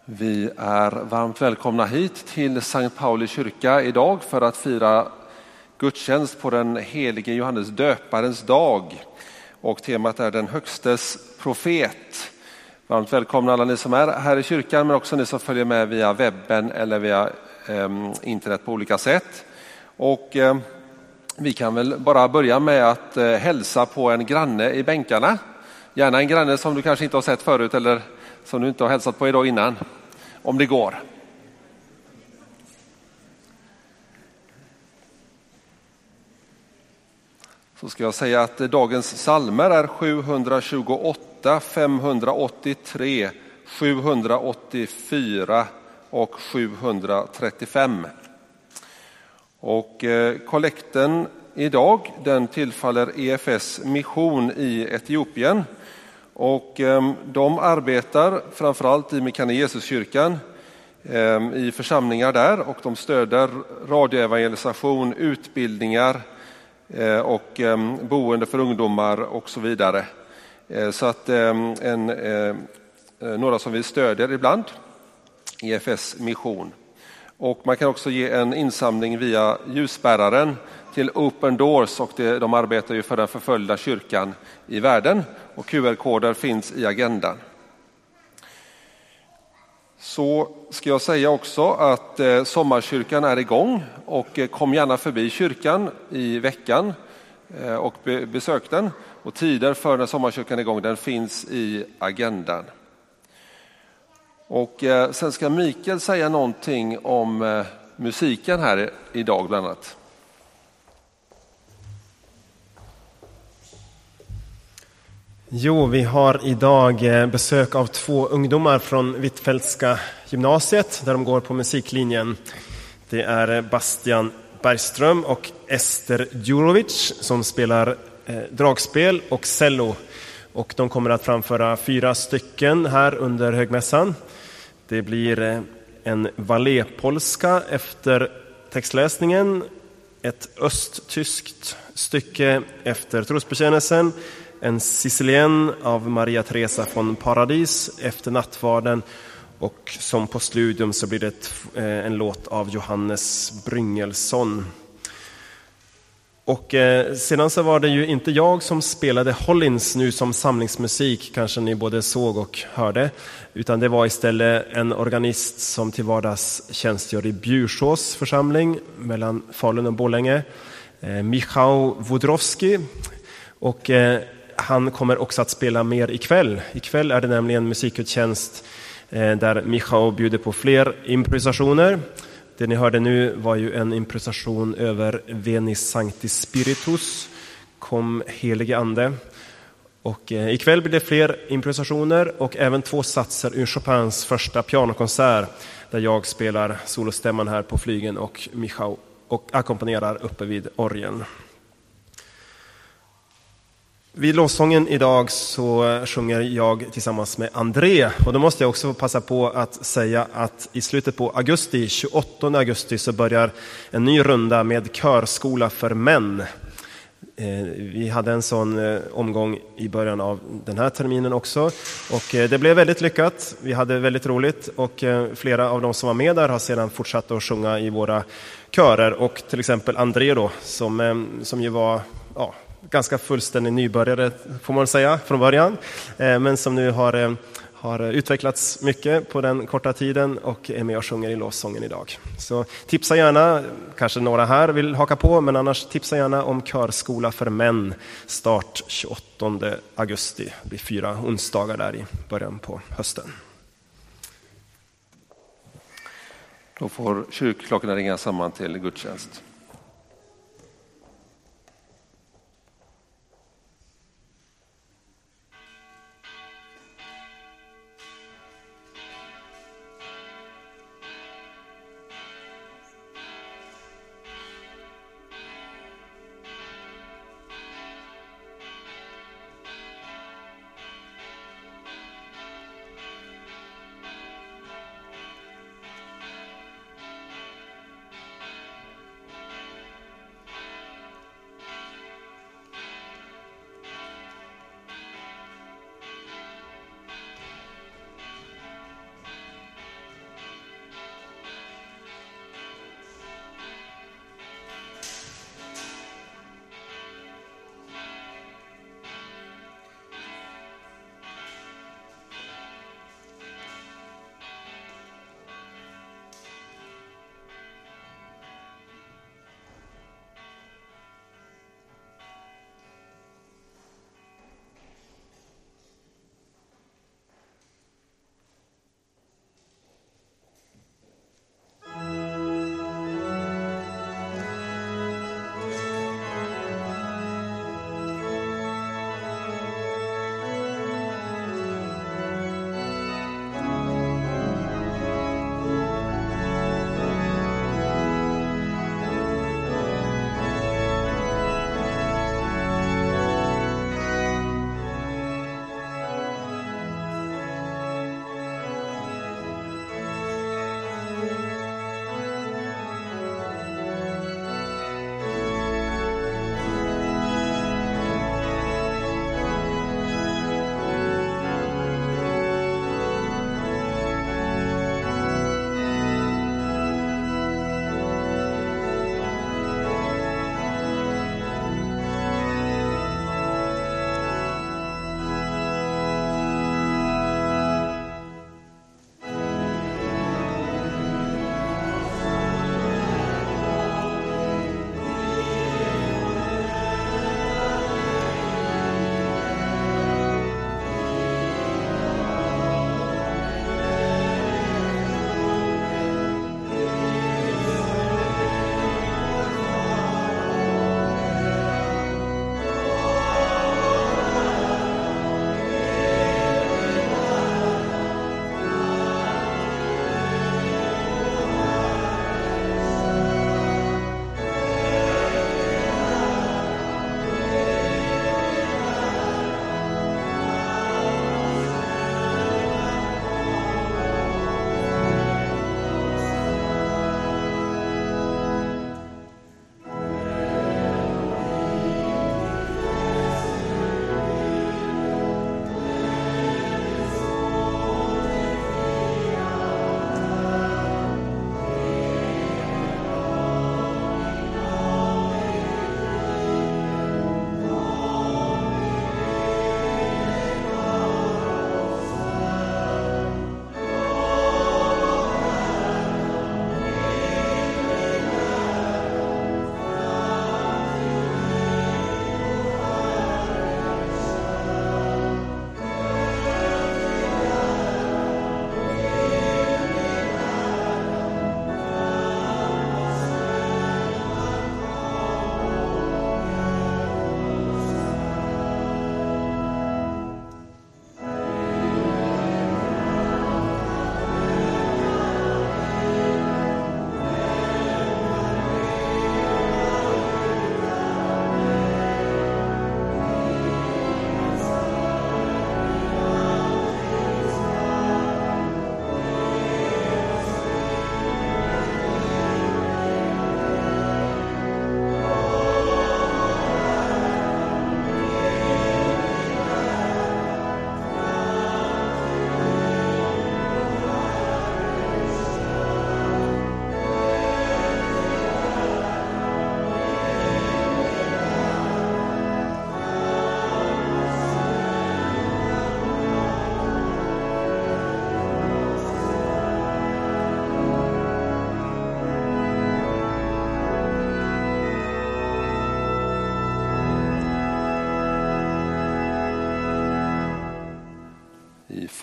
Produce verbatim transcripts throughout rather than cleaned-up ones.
Vi är varmt välkomna hit till Sankt Pauli kyrka idag för att fira gudstjänst på den helige Johannes döparens dag. Och temat är den högstes profet. Varmt välkomna alla ni som är här i kyrkan, men också ni som följer med via webben eller via eh, internet på olika sätt. Och eh, vi kan väl bara börja med att eh, hälsa på en granne i bänkarna. Gärna en granne som du kanske inte har sett förut eller som du inte har hälsat på idag innan, om det går. Så ska jag säga att dagens psalmer är sjuhundratjugoåtta, femhundraåttiotre, sjuhundraåttiofyra och sjuhundratrettiofem. Och kollekten idag, den tillfaller E F S mission i Etiopien. Och de arbetar framförallt i Mekane Jesuskyrkan, i församlingar där, och de stöder radioevangelisation, utbildningar och boende för ungdomar och så vidare. Så att en, några som vi stödjer ibland, E F S mission. Och man kan också ge en insamling via ljusbäraren till Open Doors, och det, de arbetar ju för den förföljda kyrkan i världen, och Q R-koder finns i agendan. Så ska jag säga också att eh, sommarkyrkan är igång, och eh, kom gärna förbi kyrkan i veckan eh, och be, besök den. Och tider för när sommarkyrkan är igång, den finns i agendan. Och eh, sen ska Mikael säga någonting om eh, musiken här idag bland annat. Jo, vi har idag besök av två ungdomar från Hvitfeldtska gymnasiet där de går på musiklinjen. Det är Bastian Bergström och Ester Djurovic som spelar eh, dragspel och cello. Och de kommer att framföra fyra stycken här under högmässan. Det blir eh, en valépolska efter textläsningen, ett östtyskt stycke efter trosbekännelsen, en sicilien av Maria Teresa från Paradis efter nattvarden, och som på studium så blir det ett, en låt av Johannes Bryngelsson. Och eh, sedan så var det ju inte jag som spelade Hollins nu som samlingsmusik, kanske ni både såg och hörde, utan det var istället en organist som till vardags tjänstgör i Bjursås församling mellan Falun och Borlänge, eh, Michał Wodrowski. Och eh, han kommer också att spela mer ikväll. Ikväll är det nämligen musikutjänst eh, där Michał bjuder på fler improvisationer. Det ni hörde nu var ju en improvisation över Veni Sancti Spiritus, kom helige ande. Och eh, ikväll blir det fler improvisationer och även två satser ur Chopins första pianokonsert där jag spelar solostämman här på flygen och Michał och ackompanjerar uppe vid orgeln. Vid lovsången idag så sjunger jag tillsammans med André, och då måste jag också passa på att säga att i slutet på augusti, tjugoåttonde augusti, så börjar en ny runda med körskola för män. Vi hade en sån omgång i början av den här terminen också, och det blev väldigt lyckat. Vi hade väldigt roligt, och flera av de som var med där har sedan fortsatt att sjunga i våra körer, och till exempel André då, som, som ju var ja, ganska fullständig nybörjare får man säga från början, men som nu har, har utvecklats mycket på den korta tiden och är med och sjunger i lovsången idag. Så tipsa gärna, kanske några här vill haka på, men annars tipsa gärna om körskola för män, start tjugoåttonde augusti. Det blir fyra onsdagar där i början på hösten. Då får kyrkklockorna ringa samman till gudstjänst.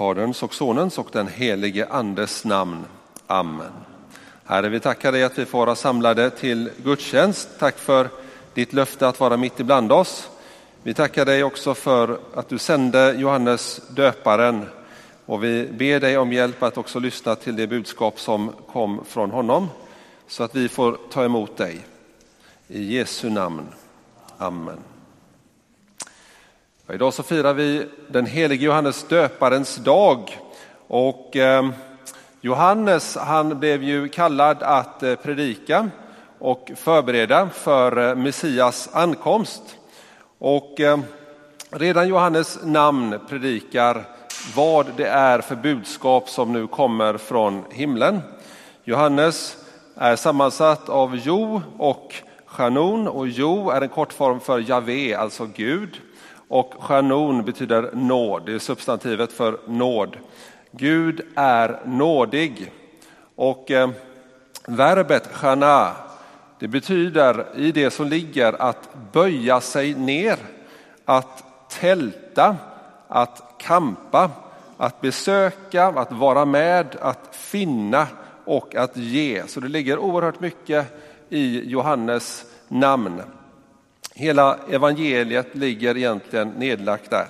Faderns och Sonens och den helige Andes namn. Amen. Herre, vi tackar dig att vi får vara samlade till gudstjänst. Tack för ditt löfte att vara mitt ibland oss. Vi tackar dig också för att du sände Johannes döparen. Och vi ber dig om hjälp att också lyssna till det budskap som kom från honom. Så att vi får ta emot dig. I Jesu namn. Amen. Idag så firar vi den helige Johannes döparens dag. Och eh, Johannes, han blev ju kallad att eh, predika och förbereda för eh, Messias ankomst. Och eh, redan Johannes namn predikar vad det är för budskap som nu kommer från himlen. Johannes är sammansatt av Jo och Chanon, och Jo är en kortform för Javé, alltså Gud. Och Chanon betyder nåd, det är substantivet för nåd. Gud är nådig. Och eh, verbet chana, det betyder i det som ligger att böja sig ner, att tälta, att kampa, att besöka, att vara med, att finna och att ge. Så det ligger oerhört mycket i Johannes namn. Hela evangeliet ligger egentligen nedlagt där.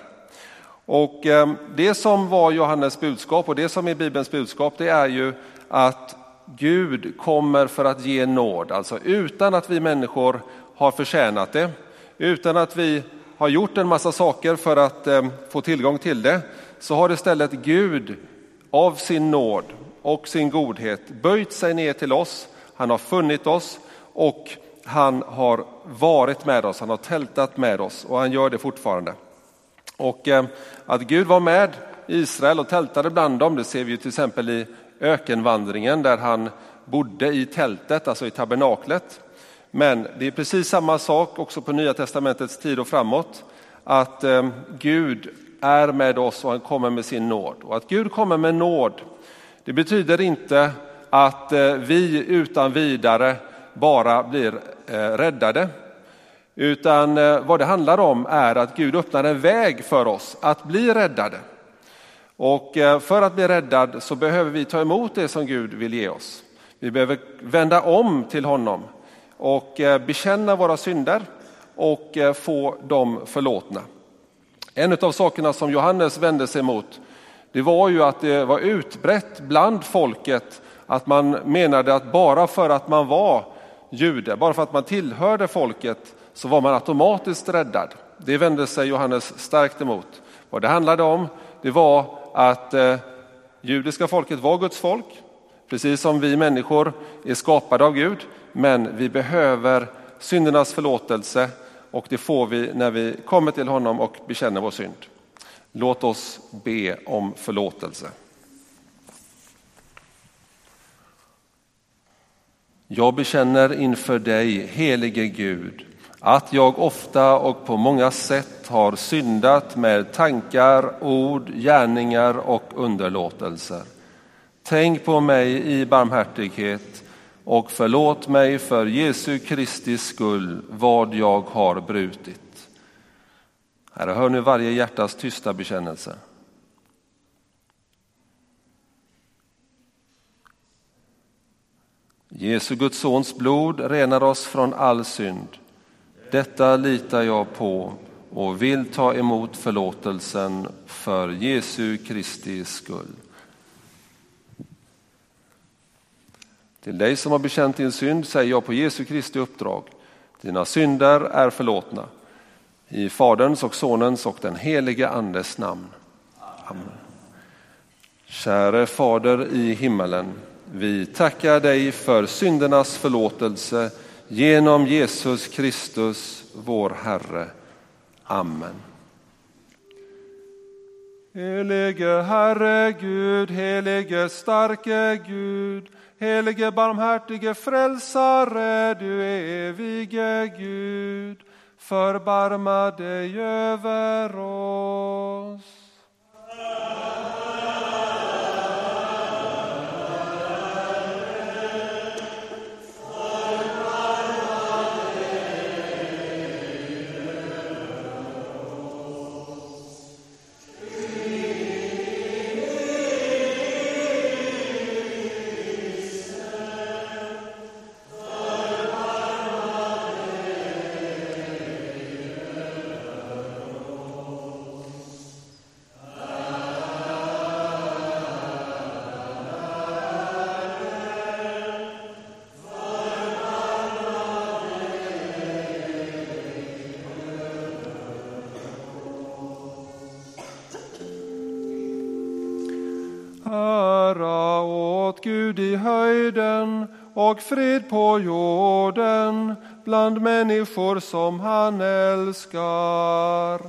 Och eh, det som var Johannes budskap och det som är Bibelns budskap, det är ju att Gud kommer för att ge nåd. Alltså utan att vi människor har förtjänat det, utan att vi har gjort en massa saker för att eh, få tillgång till det, så har istället Gud av sin nåd och sin godhet böjt sig ner till oss. Han har funnit oss och han har varit med oss, han har tältat med oss och han gör det fortfarande. Och eh, att Gud var med Israel och tältade bland dem, det ser vi ju till exempel i ökenvandringen där han bodde i tältet, alltså i tabernaklet. Men det är precis samma sak också på Nya testamentets tid och framåt, att eh, Gud är med oss och han kommer med sin nåd. Och att Gud kommer med nåd, det betyder inte att eh, vi utan vidare bara blir eh, räddade. Utan eh, vad det handlar om är att Gud öppnar en väg för oss att bli räddade. Och eh, för att bli räddad så behöver vi ta emot det som Gud vill ge oss. Vi behöver vända om till honom och eh, bekänna våra synder och eh, få dem förlåtna. En av sakerna som Johannes vände sig mot, det var ju att det var utbrett bland folket att man menade att bara för att man var jude, bara för att man tillhörde folket, så var man automatiskt räddad. Det vände sig Johannes starkt emot. Vad det handlade om, det var att eh, judiska folket var Guds folk, precis som vi människor är skapade av Gud, men vi behöver syndernas förlåtelse och det får vi när vi kommer till honom och bekänner vår synd. Låt oss be om förlåtelse. Jag bekänner inför dig, helige Gud, att jag ofta och på många sätt har syndat med tankar, ord, gärningar och underlåtelser. Tänk på mig i barmhärtighet och förlåt mig för Jesu Kristi skull vad jag har brutit. Herre, hör nu varje hjärtas tysta bekännelse. Jesu Guds sons blod renar oss från all synd. Detta litar jag på och vill ta emot förlåtelsen för Jesu Kristi skull. Till dig som har bekänt din synd säger jag på Jesu Kristi uppdrag: dina synder är förlåtna. I Faderns och Sonens och den helige Andes namn. Amen. Käre Fader i himmelen, vi tackar dig för syndernas förlåtelse genom Jesus Kristus, vår Herre. Amen. Helige Herre Gud, helige starke Gud, helige barmhärtige frälsare, du evige Gud, förbarma dig över oss. åt Gud i höjden och frid på jorden bland människor som han älskar.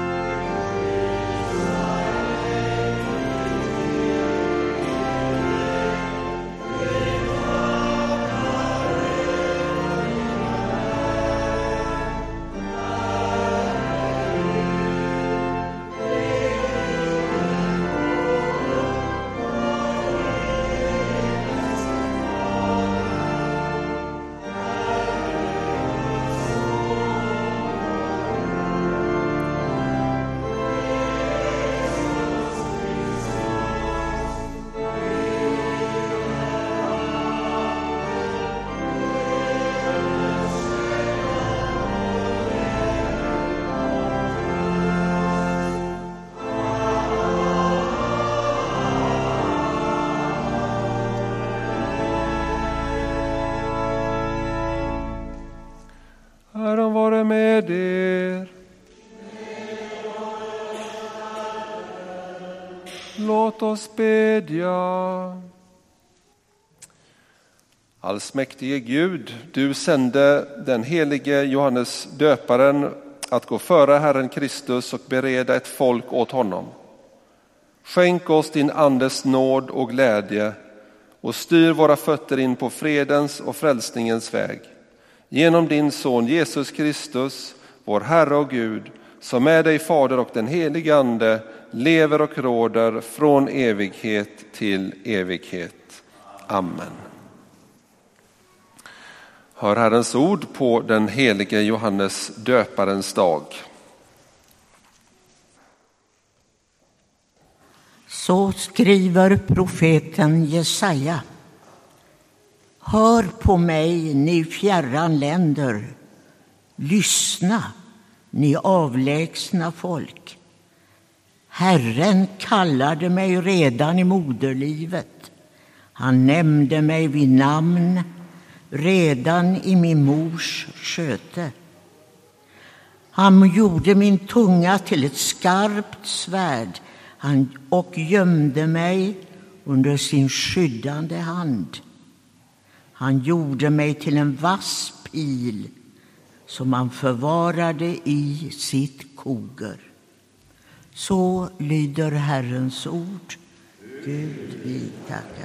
Herren vare med er. Låt oss bedja. Allsmäktige Gud, du sände den helige Johannes döparen att gå före Herren Kristus och bereda ett folk åt honom. Skänk oss din andes nåd och glädje och styr våra fötter in på fredens och frälsningens väg. Genom din son Jesus Kristus, vår Herre och Gud, som med dig Fader och den helige Ande lever och råder från evighet till evighet. Amen. Hör Herrens ord på den helige Johannes döparens dag. Så skriver profeten Jesaja. Hör på mig, ni fjärran länder. Lyssna, ni avlägsna folk. Herren kallade mig redan i moderlivet. Han nämnde mig vid namn redan i min mors sköte. Han gjorde min tunga till ett skarpt svärd han och gömde mig under sin skyddande hand. Han gjorde mig till en vass pil som han förvarade i sitt koger. Så lyder Herrens ord. Gud, vi tackar dig.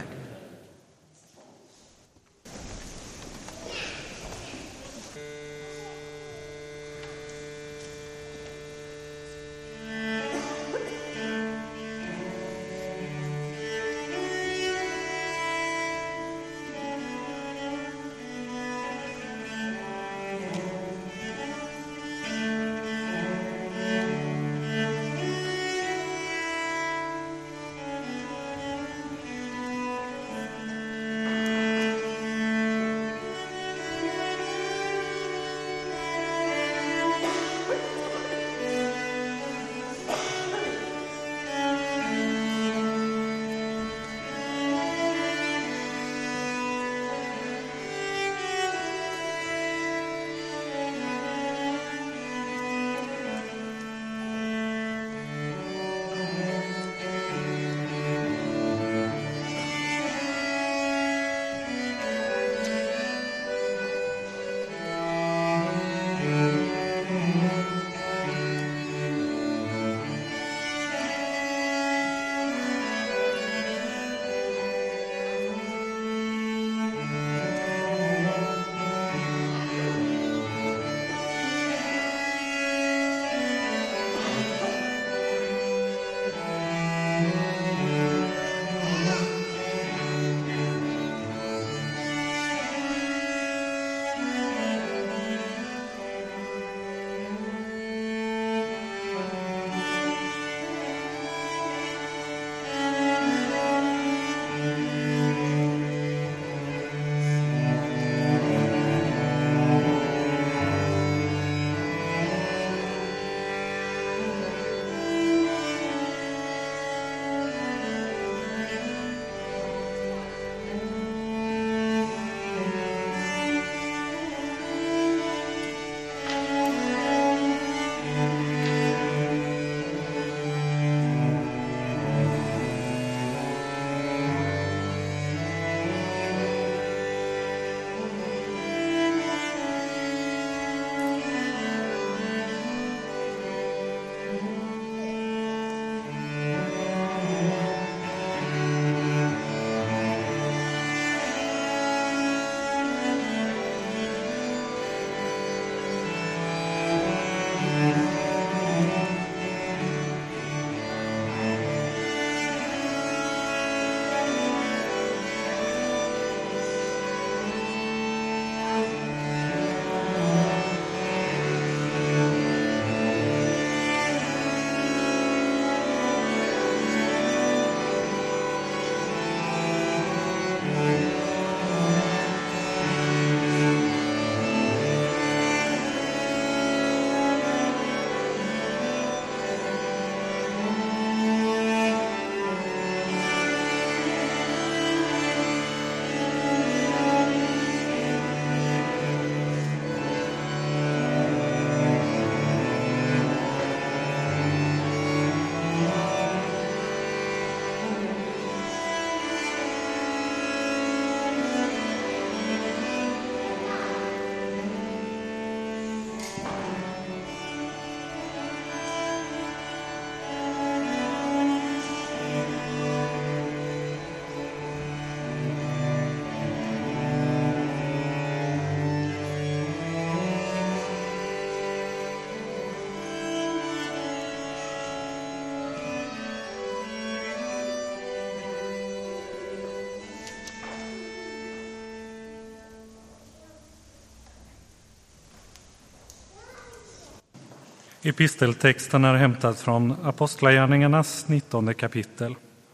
Episteltexten är hämtad från Apostlagärningarnas nittonde kapitel.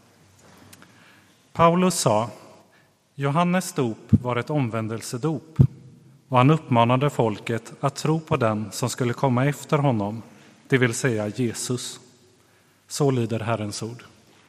Paulus sa: Johannes dop var ett omvändelsedop, och han uppmanade folket att tro på den som skulle komma efter honom, det vill säga Jesus. Så lyder Herrens ord.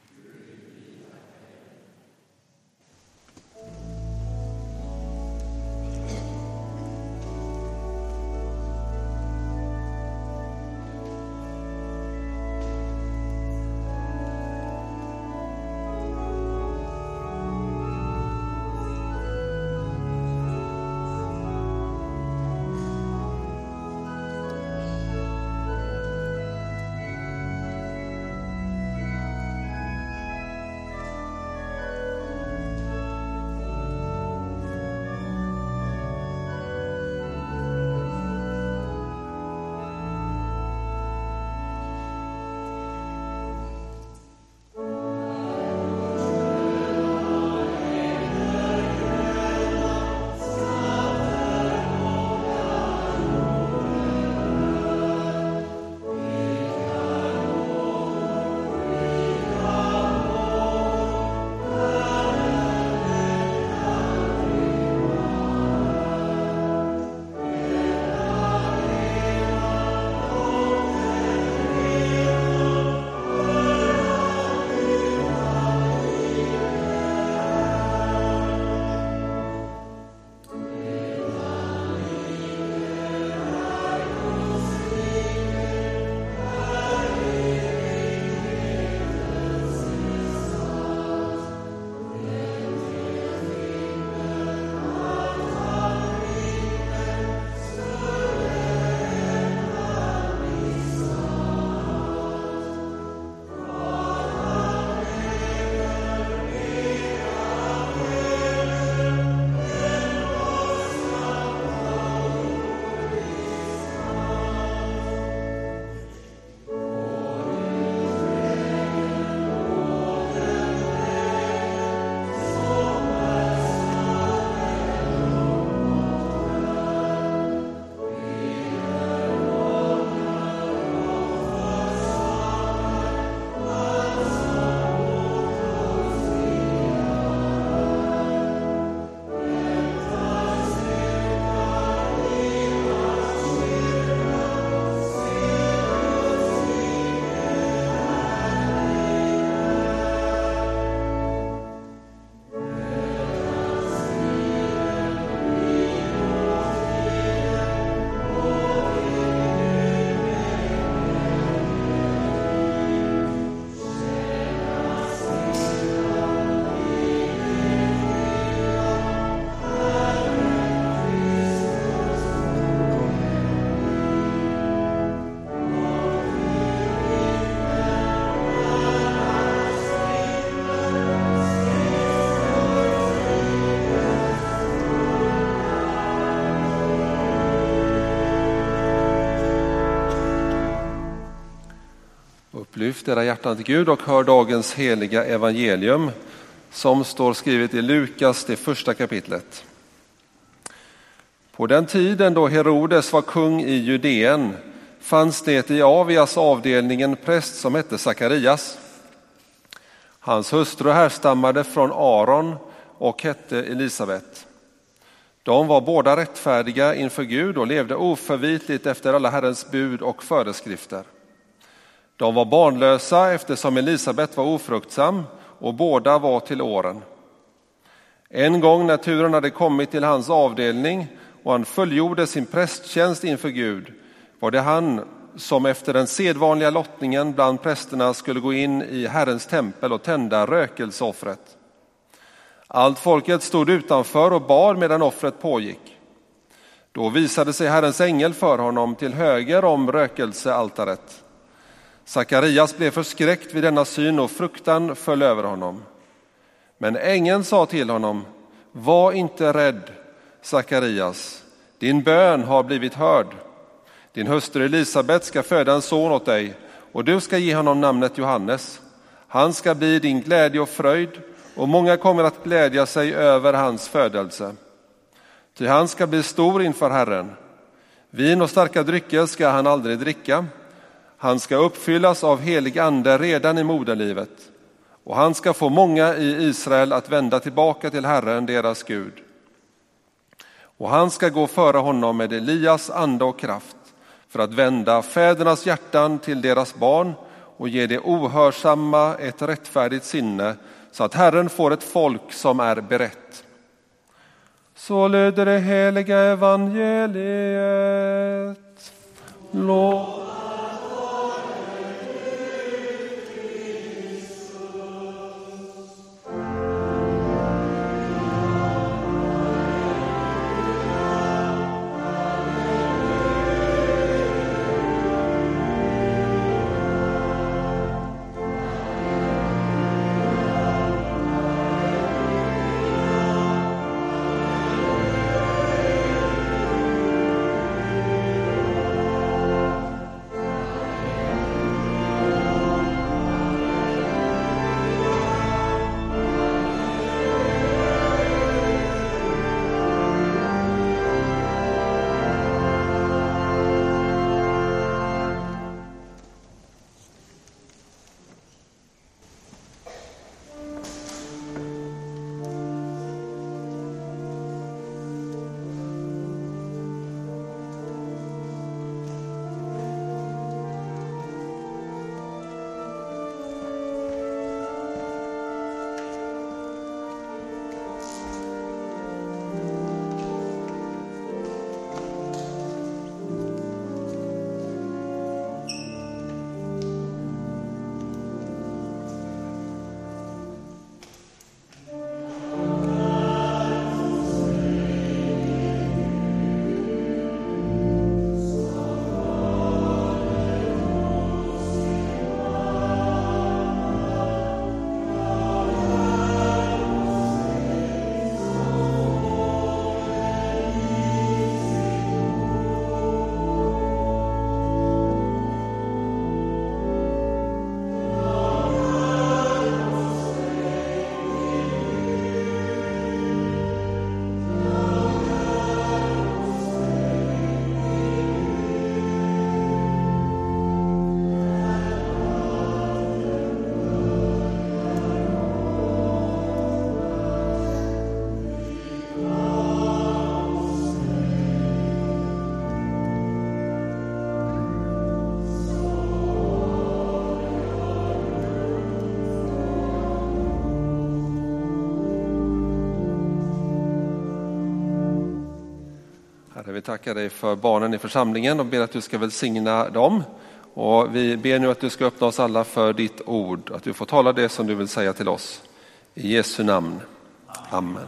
Lyft era hjärtan till Gud och hör dagens heliga evangelium som står skrivet i Lukas, det första kapitlet. På den tiden då Herodes var kung i Judeen fanns det i Avias avdelning en präst som hette Sakarias. Hans hustru härstammade från Aron och hette Elisabet. De var båda rättfärdiga inför Gud och levde oförvitligt efter alla Herrens bud och föreskrifter. De var barnlösa eftersom Elisabet var ofruktsam och båda var till åren. En gång när turen hade kommit till hans avdelning och han fullgjorde sin prästtjänst inför Gud var det han som efter den sedvanliga lottningen bland prästerna skulle gå in i Herrens tempel och tända rökelseoffret. Allt folket stod utanför och bad medan offret pågick. Då visade sig Herrens ängel för honom till höger om rökelsealtaret. Sakarias blev förskräckt vid denna syn och fruktan föll över honom. Men ängeln sa till honom: var inte rädd, Sakarias, din bön har blivit hörd. Din hustru Elisabet ska föda en son åt dig och du ska ge honom namnet Johannes. Han ska bli din glädje och fröjd och många kommer att glädja sig över hans födelse. Ty han ska bli stor inför Herren. Vin och starka drycker ska han aldrig dricka, Han ska uppfyllas av helig ande redan i moderlivet, och han ska få många i Israel att vända tillbaka till Herren, deras Gud. Och han ska gå före honom med Elias ande och kraft, för att vända fädernas hjärtan till deras barn och ge det ohörsamma ett rättfärdigt sinne, så att Herren får ett folk som är berett. Så lyder det heliga evangeliet. Lov. Herre, vi tackar dig för barnen i församlingen och ber att du ska välsigna dem. Och vi ber nu att du ska öppna oss alla för ditt ord, att du får tala det som du vill säga till oss. I Jesu namn. Amen.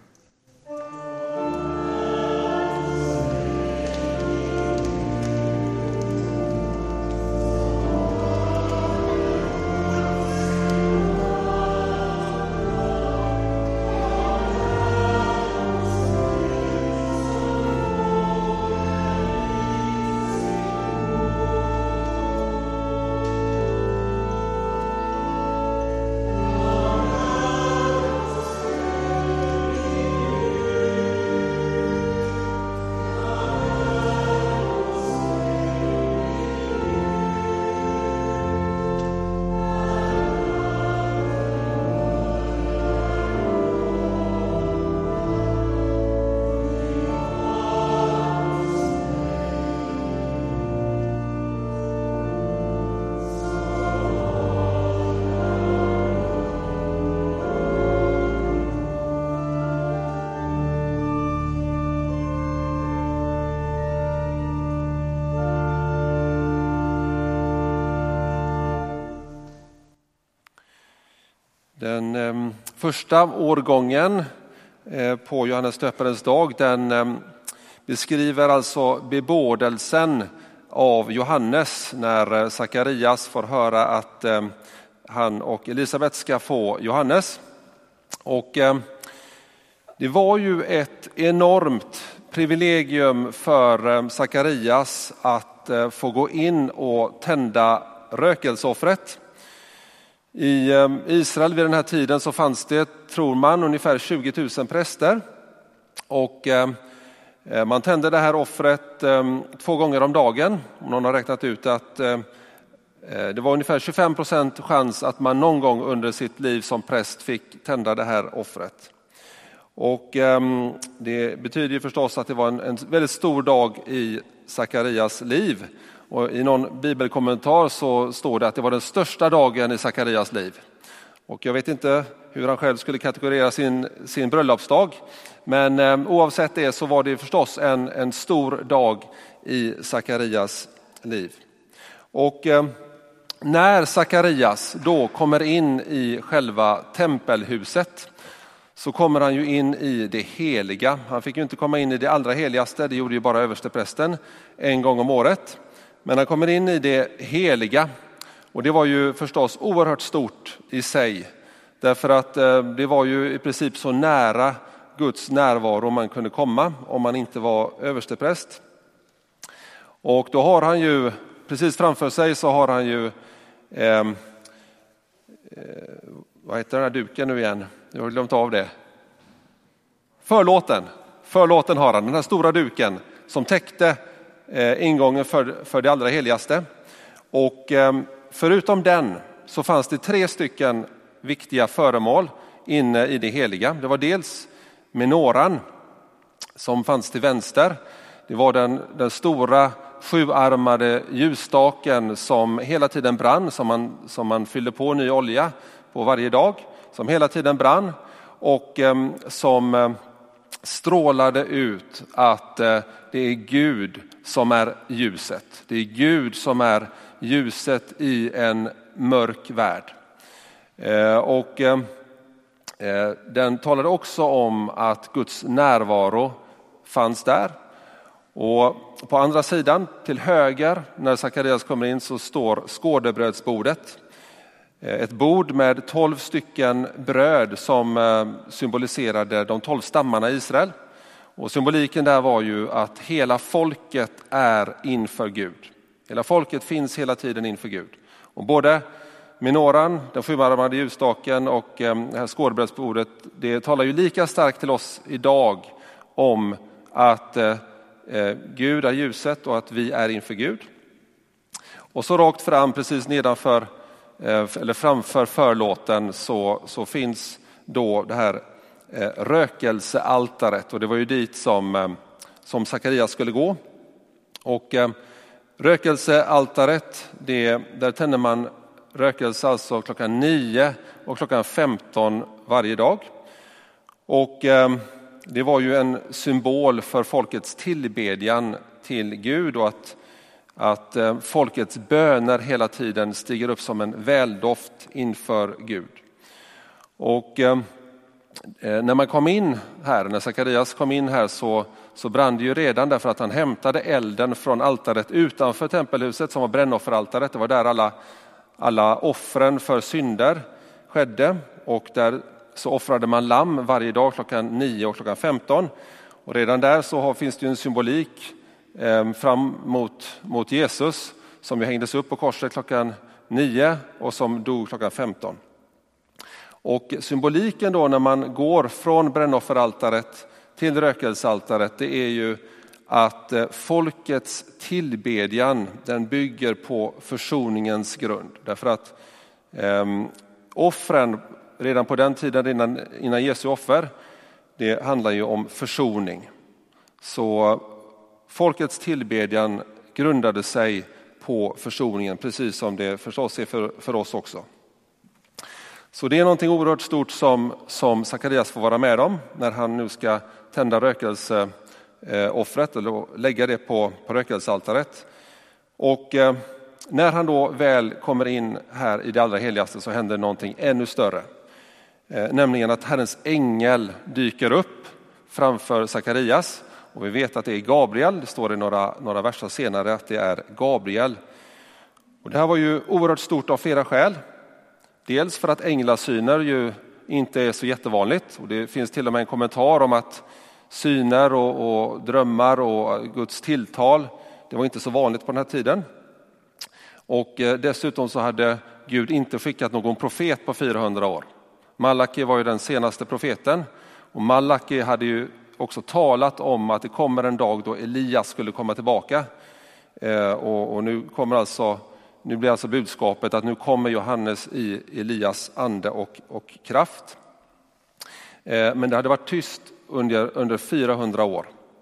Den eh, första årgången eh, på Johannes döparens dag, den eh, beskriver alltså bebådelsen av Johannes när eh, Sakarias får höra att eh, han och Elisabet ska få Johannes. Och eh, det var ju ett enormt privilegium för eh, Sakarias att eh, få gå in och tända rökelseoffret. I Israel vid den här tiden så fanns det, tror man, ungefär tjugo tusen präster. Och man tände det här offret två gånger om dagen. Någon har räknat ut att Det var ungefär tjugofem procent chans att man någon gång under sitt liv som präst fick tända det här offret. Och um, det betyder ju förstås att det var en, en väldigt stor dag i Sakarias liv. Och i någon bibelkommentar så står det att det var den största dagen i Sakarias liv. Och jag vet inte hur han själv skulle kategorera sin, sin bröllopsdag. Men um, oavsett det så var det förstås en, en stor dag i Sakarias liv. Och um, när Sakarias då kommer in i själva tempelhuset så kommer han ju in i det heliga. Han fick ju inte komma in i det allra heligaste, det gjorde ju bara översteprästen en gång om året. Men han kommer in i det heliga och det var ju förstås oerhört stort i sig. Därför att det var ju i princip så nära Guds närvaro man kunde komma om man inte var överstepräst. Och då har han ju, precis framför sig så har han ju, eh, eh, vad heter den här duken nu igen? Jag har glömt av det. Förlåten. Förlåten har han, den här stora duken som täckte eh, ingången för, för det allra heligaste. Och eh, förutom den så fanns det tre stycken viktiga föremål inne i det heliga. Det var dels menoran som fanns till vänster. Det var den, den stora sjuarmade ljusstaken som hela tiden brann, som man, som man fyllde på ny olja på varje dag, som hela tiden brann och eh, som eh, strålade ut att eh, det är Gud som är ljuset. Det är Gud som är ljuset i en mörk värld. Eh, och eh, den talade också om att Guds närvaro fanns där. Och på andra sidan till höger när Sakarias kommer in så står skådebrödsbordet. Ett bord med tolv stycken bröd som symboliserade de tolv stammarna i Israel. Och symboliken där var ju att hela folket är inför Gud. Hela folket finns hela tiden inför Gud. Och både menoran, den sjuarmade ljusstaken och det här skådebrödsbordet, det talar ju lika starkt till oss idag om att Gud är ljuset och att vi är inför Gud. Och så rakt fram precis nedanför eller framför förlåten så, så finns då det här rökelsealtaret och det var ju dit som, som Sakarias skulle gå. Och rökelsealtaret, det, där tänder man rökelse alltså klockan nio och klockan femton varje dag. Och det var ju en symbol för folkets tillbedjan till Gud och att, att folkets böner hela tiden stiger upp som en väldoft inför Gud. Och eh, när man kom in här, när Sakarias kom in här så, så brann det ju redan därför att han hämtade elden från altaret utanför tempelhuset som var brännofferaltaret. Det var där alla, alla offren för synder skedde och där så offrade man lamm varje dag klockan nio och klockan femton. Och redan där så har, finns det ju en symbolik eh, fram mot, mot Jesus som ju hängdes upp på korset klockan nio och som dog klockan femton. Och symboliken då när man går från brännofferaltaret till rökelsealtaret, det är ju att eh, folkets tillbedjan den bygger på försoningens grund. Därför att eh, offren redan på den tiden innan, innan Jesu offer, det handlar ju om försoning. Så folkets tillbedjan grundade sig på försoningen, precis som det förstås är för, för oss också. Så det är någonting oerhört stort som, som Sakarias får vara med om när han nu ska tända rökelseoffret eller lägga det på, på rökelsealtaret. Och eh, när han då väl kommer in här i det allra heligaste så händer någonting ännu större. Eh, nämligen att Herrens ängel dyker upp framför Sakarias. Och vi vet att det är Gabriel, det står i några, några verser senare att det är Gabriel. Och det här var ju oerhört stort av flera skäl. Dels för att änglasyner ju inte är så jättevanligt. Och det finns till och med en kommentar om att syner och, och drömmar och Guds tilltal, det var inte så vanligt på den här tiden. Och eh, dessutom så hade Gud inte skickat någon profet på fyrahundra år. Malaki var ju den senaste profeten. Och Malaki hade ju också talat om att det kommer en dag då Elias skulle komma tillbaka. Eh, och, och nu kommer alltså nu blir alltså budskapet att nu kommer Johannes i Elias ande och, och kraft. Eh, men det hade varit tyst under, under fyrahundra år.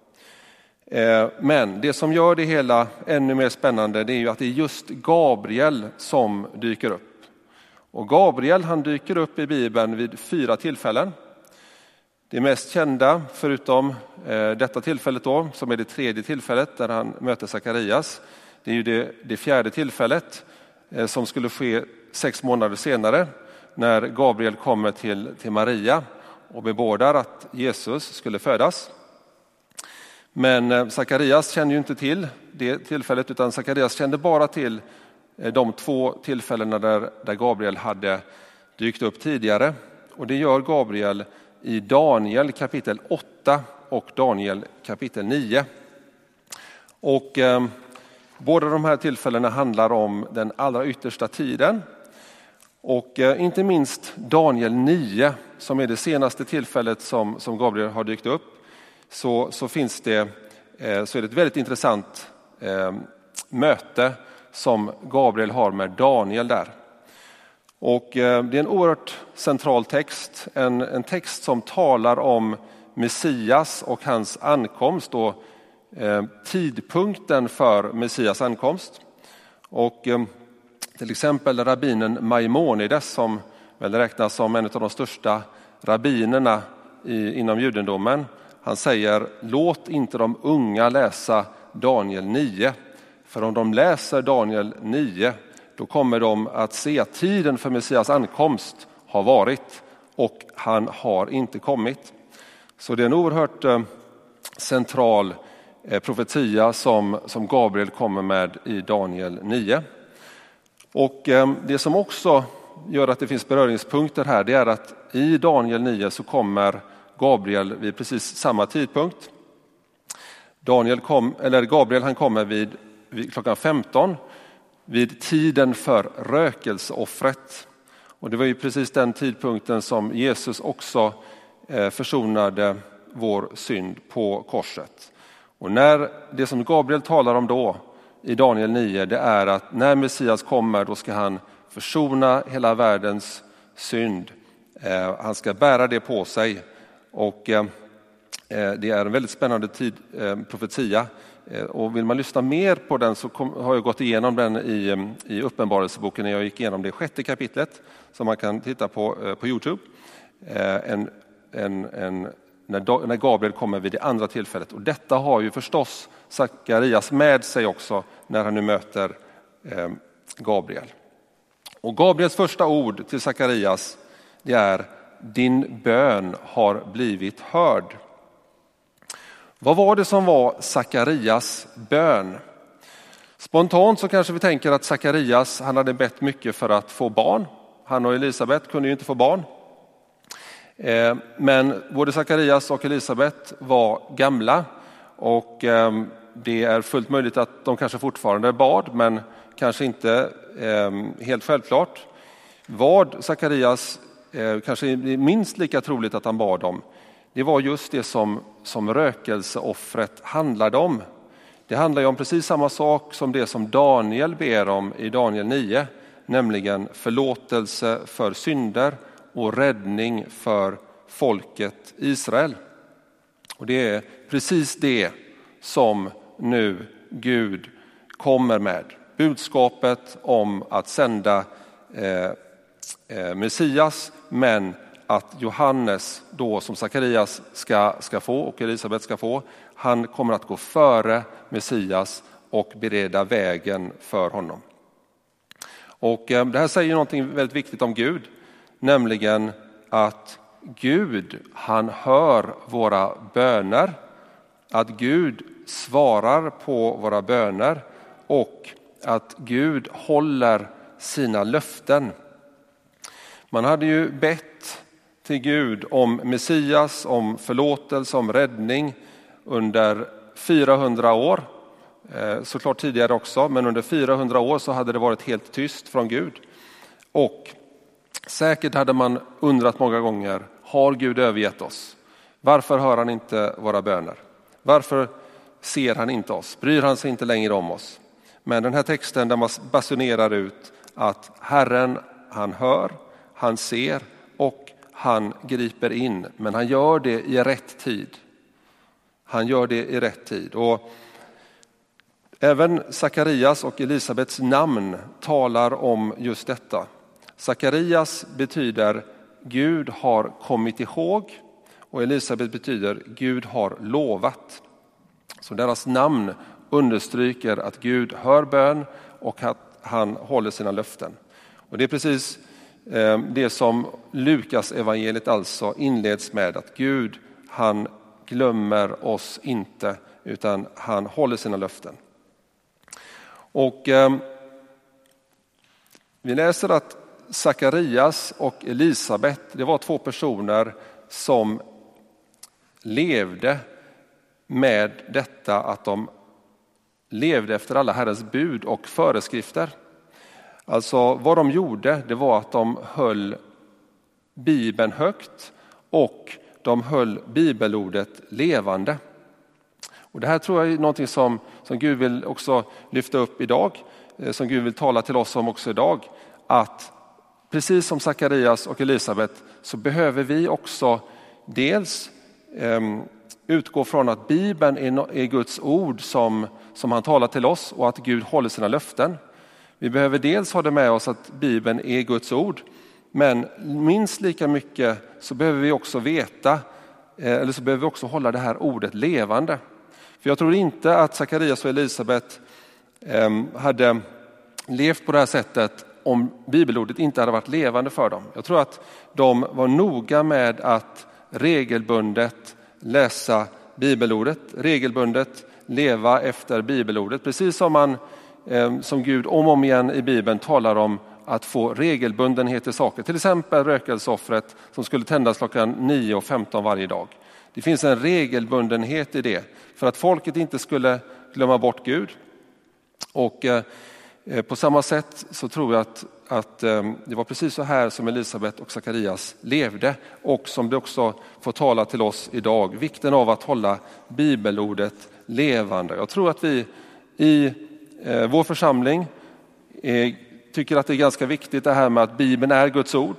Eh, men det som gör det hela ännu mer spännande, det är ju att det är just Gabriel som dyker upp. Och Gabriel, han dyker upp i Bibeln vid fyra tillfällen. Det mest kända, förutom eh, detta tillfället då, som är det tredje tillfället där han möter Sakarias, det är ju det, det fjärde tillfället eh, som skulle ske sex månader senare, när Gabriel kommer till, till Maria och bebådar att Jesus skulle födas. Men eh, Sakarias kände ju inte till det tillfället, utan Sakarias kände bara till eh, de två tillfällena där, där Gabriel hade dykt upp tidigare. Och det gör Gabriel i Daniel kapitel åtta och Daniel kapitel nio. Och eh, båda de här tillfällena handlar om den allra yttersta tiden. Och eh, inte minst Daniel nio, som är det senaste tillfället som, som Gabriel har dykt upp, så, så finns det, eh, så är det ett väldigt intressant eh, möte som Gabriel har med Daniel där. Och eh, det är en oerhört central text, en, en text som talar om Messias och hans ankomst och eh, tidpunkten för Messias ankomst. Och eh, till exempel rabbinen Maimonides, som väl räknas som en av de största rabbinerna i, inom judendomen, han säger: låt inte de unga läsa Daniel nio, för om de läser Daniel nio, då kommer de att se att tiden för Messias ankomst har varit och han har inte kommit. Så det är en oerhört eh, central eh, profetia som, som Gabriel kommer med i Daniel nio. Och eh, det som också gör att det finns beröringspunkter här, det är att i Daniel nio så kommer Gabriel vid precis samma tidpunkt. Daniel kom, eller Gabriel han kommer vid, vid klockan femton, vid tiden för rökelseoffret. Och det var ju precis den tidpunkten som Jesus också eh, försonade vår synd på korset. Och när det som Gabriel talar om då i Daniel nio, det är att när Messias kommer, då ska han försona hela världens synd. Eh, han ska bära det på sig. Och eh, det är en väldigt spännande tid, eh, profetia. Eh, och vill man lyssna mer på den så kom, har jag gått igenom den i, i Uppenbarelseboken när jag gick igenom det sjätte kapitlet som man kan titta på eh, på YouTube. Eh, en, en, en, när, när Gabriel kommer vid det andra tillfället. Och detta har ju förstås Sakarias med sig också när han nu möter eh, Gabriel. Och Gabriels första ord till Sakarias, det är: din bön har blivit hörd. Vad var det som var Sakarias bön? Spontant så kanske vi tänker att Sakarias, han hade bett mycket för att få barn. Han och Elisabet kunde ju inte få barn. Men både Sakarias och Elisabet var gamla och det är fullt möjligt att de kanske fortfarande bad, men kanske inte helt självklart. Vad Sakarias kanske är minst lika troligt att han bad om, det var just det som, som rökelseoffret handlade om. Det handlar ju om precis samma sak som det som Daniel ber om i Daniel nio, nämligen förlåtelse för synder och räddning för folket Israel. Och det är precis det som nu Gud kommer med. Budskapet om att sända eh, eh, Messias, men att Johannes då som Sakarias ska, ska få och Elisabet ska få, han kommer att gå före Messias och bereda vägen för honom. Och eh, det här säger någonting väldigt viktigt om Gud, nämligen att Gud, han hör våra böner, att Gud svarar på våra böner och att Gud håller sina löften. Man hade ju bett till Gud om Messias, om förlåtelse, om räddning under fyrahundra år. Såklart tidigare också, men under fyrahundra år så hade det varit helt tyst från Gud. Och säkert hade man undrat många gånger, har Gud övergett oss? Varför hör han inte våra böner? Varför ser han inte oss? Bryr han sig inte längre om oss? Men den här texten där man basunerar ut att Herren, han hör, han ser och han griper in. Men han gör det i rätt tid. Han gör det i rätt tid. Och även Sakarias och Elisabets namn talar om just detta. Sakarias betyder Gud har kommit ihåg och Elisabet betyder Gud har lovat. Så deras namn understryker att Gud hör bön och att han håller sina löften. Och det är precis det som Lukas evangeliet alltså inleds med, att Gud, han glömmer oss inte utan han håller sina löften. Och eh, vi läser att Sakarias och Elisabet, det var två personer som levde med detta att de levde efter alla Herrens bud och föreskrifter. Alltså vad de gjorde, det var att de höll Bibeln högt och de höll bibelordet levande. Och det här tror jag är någonting som, som Gud vill också lyfta upp idag, som Gud vill tala till oss om också idag, att precis som Sakarias och Elisabet så behöver vi också dels eh, utgå från att Bibeln är, är Guds ord som, som han talar till oss och att Gud håller sina löften. Vi behöver dels ha det med oss att Bibeln är Guds ord, men minst lika mycket så behöver vi också veta, eller så behöver vi också hålla det här ordet levande. För jag tror inte att Sakarias och Elisabet eh, hade levt på det här sättet om bibelordet inte hade varit levande för dem. Jag tror att de var noga med att regelbundet läsa bibelordet, regelbundet leva efter bibelordet. Precis som man eh, som Gud om och om igen i Bibeln talar om att få regelbundenhet i saker. Till exempel rökelseoffret som skulle tändas klockan nio och femton varje dag. Det finns en regelbundenhet i det för att folket inte skulle glömma bort Gud. Och eh, på samma sätt så tror jag att, att eh, det var precis så här som Elisabet och Sakarias levde och som det också får tala till oss idag. Vikten av att hålla bibelordet levande. Jag tror att vi i eh, vår församling eh, tycker att det är ganska viktigt det här med att Bibeln är Guds ord.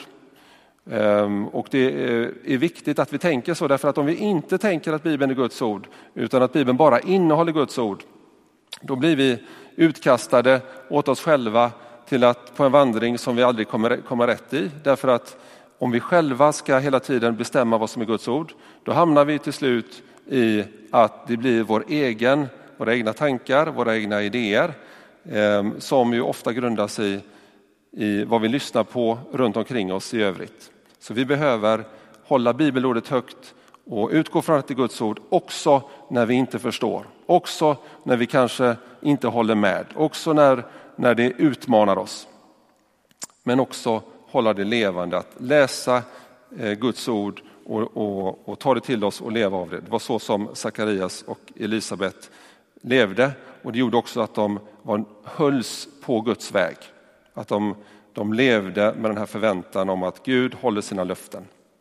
Och det är viktigt att vi tänker så, därför att om vi inte tänker att Bibeln är Guds ord utan att Bibeln bara innehåller Guds ord, då blir vi utkastade åt oss själva till att på en vandring som vi aldrig kommer komma rätt i. Därför att om vi själva ska hela tiden bestämma vad som är Guds ord, då hamnar vi till slut i att det blir vår egen, våra egna tankar, våra egna idéer som ju ofta grundar sig i vad vi lyssnar på runt omkring oss i övrigt. Så vi behöver hålla bibelordet högt och utgå från att det är Guds ord också när vi inte förstår. Också när vi kanske inte håller med. Också när, när det utmanar oss. Men också hålla det levande. Att läsa eh, Guds ord och, och, och ta det till oss och leva av det. Det var så som Sakarias och Elisabet levde. Och det gjorde också att de var, hölls på Guds väg. Att de, de levde med den här förväntan om att Gud håller sina löften.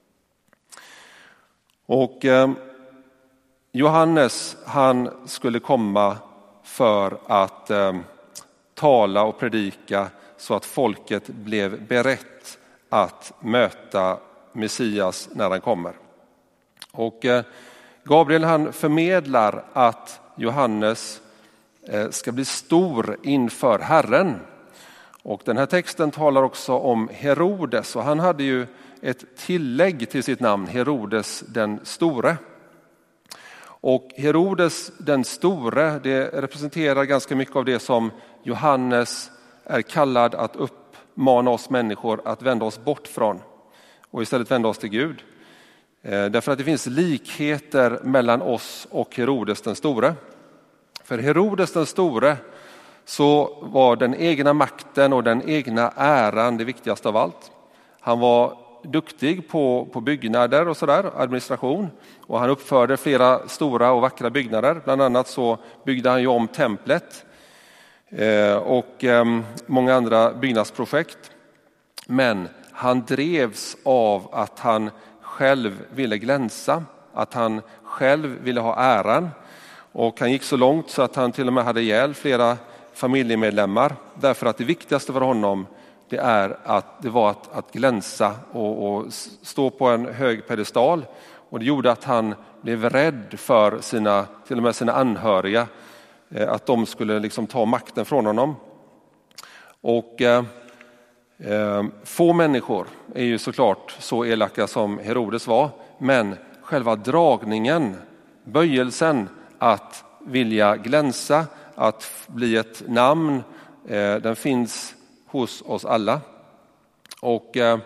Och eh, Johannes, han skulle komma för att eh, tala och predika så att folket blev berett att möta Messias när han kommer. Och eh, Gabriel, han förmedlar att Johannes eh, ska bli stor inför Herren. Och den här texten talar också om Herodes, och han hade ju ett tillägg till sitt namn, Herodes den store. Och Herodes den store, det representerar ganska mycket av det som Johannes är kallad att uppmana oss människor att vända oss bort från och istället vända oss till Gud. Därför att det finns likheter mellan oss och Herodes den store. För Herodes den store så var den egna makten och den egna äran det viktigaste av allt. Han var duktig på, på byggnader och sådär, administration. Och han uppförde flera stora och vackra byggnader. Bland annat så byggde han ju om templet eh, och eh, många andra byggnadsprojekt. Men han drevs av att han själv ville glänsa, att han själv ville ha äran. Och han gick så långt så att han till och med hade ihjäl flera familjemedlemmar, därför att det viktigaste för honom det, är att, det var att, att glänsa och, och stå på en hög pedestal. Och det gjorde att han blev rädd för sina, till och med sina anhöriga, att de skulle liksom ta makten från honom. Och eh, få människor är ju såklart så elaka som Herodes var, men själva dragningen, böjelsen att vilja glänsa, att bli ett namn, eh, den finns hos oss alla. Och eh,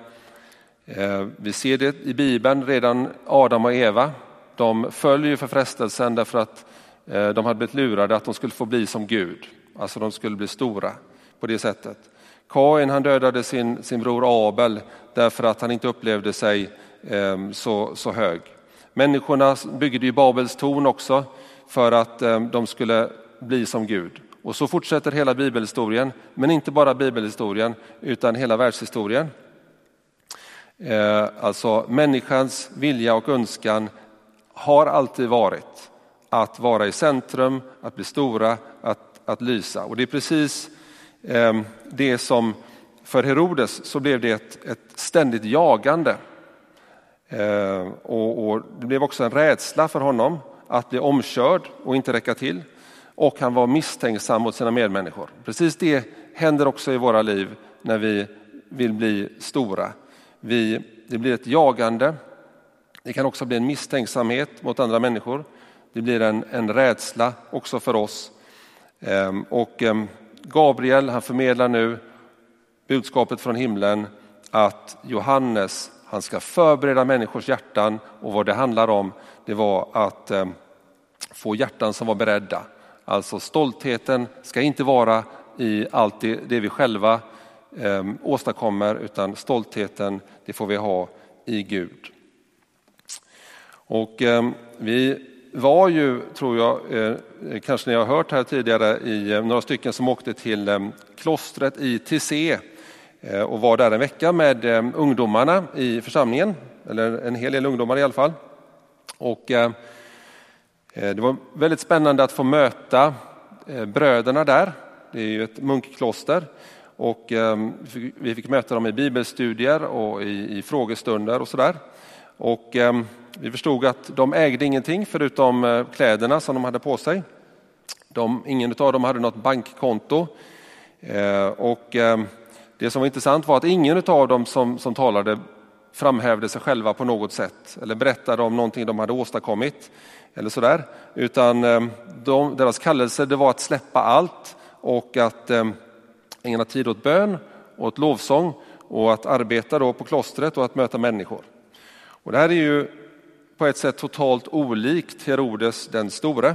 vi ser det i Bibeln, redan Adam och Eva, de följer för frestelsen därför att eh, de hade blivit lurade att de skulle få bli som Gud. Alltså de skulle bli stora på det sättet. Kain, han dödade sin, sin bror Abel därför att han inte upplevde sig eh, så, så hög. Människorna byggde ju Babels torn också för att eh, de skulle bli som Gud. Och så fortsätter hela bibelhistorien, men inte bara bibelhistorien utan hela världshistorien. Eh, alltså människans vilja och önskan har alltid varit att vara i centrum, att bli stora, att, att lysa. Och det är precis eh, det som för Herodes så blev det ett, ett ständigt jagande. Eh, och, och det blev också en rädsla för honom att bli omkörd och inte räcka till. Och han var misstänksam mot sina medmänniskor. Precis det händer också i våra liv när vi vill bli stora. Vi, det blir ett jagande. Det kan också bli en misstänksamhet mot andra människor. Det blir en, en rädsla också för oss. Ehm, och ehm, Gabriel, han förmedlar nu budskapet från himlen att Johannes, han ska förbereda människors hjärtan. Och vad det handlar om, det var att ehm, få hjärtan som var beredda. Alltså stoltheten ska inte vara i allt det, det vi själva eh, åstadkommer, utan stoltheten det får vi ha i Gud. Och eh, vi var ju, tror jag, eh, kanske ni har hört här tidigare, i eh, några stycken som åkte till eh, klostret i Tissé eh, och var där en vecka med eh, ungdomarna i församlingen, eller en hel del ungdomar i alla fall. Och eh, det var väldigt spännande att få möta bröderna där. Det är ju ett munkkloster och vi fick möta dem i bibelstudier och i, i frågestunder och sådär. Och vi förstod att de ägde ingenting förutom kläderna som de hade på sig. De, ingen av dem hade något bankkonto. Och det som var intressant var att ingen av dem som, som talade framhävde sig själva på något sätt eller berättade om någonting de hade åstadkommit eller sådär, utan de, deras kallelse det var att släppa allt och att eh, ägna tid åt bön, åt lovsång och att arbeta då på klostret och att möta människor. Och det här är ju på ett sätt totalt olikt Herodes den store.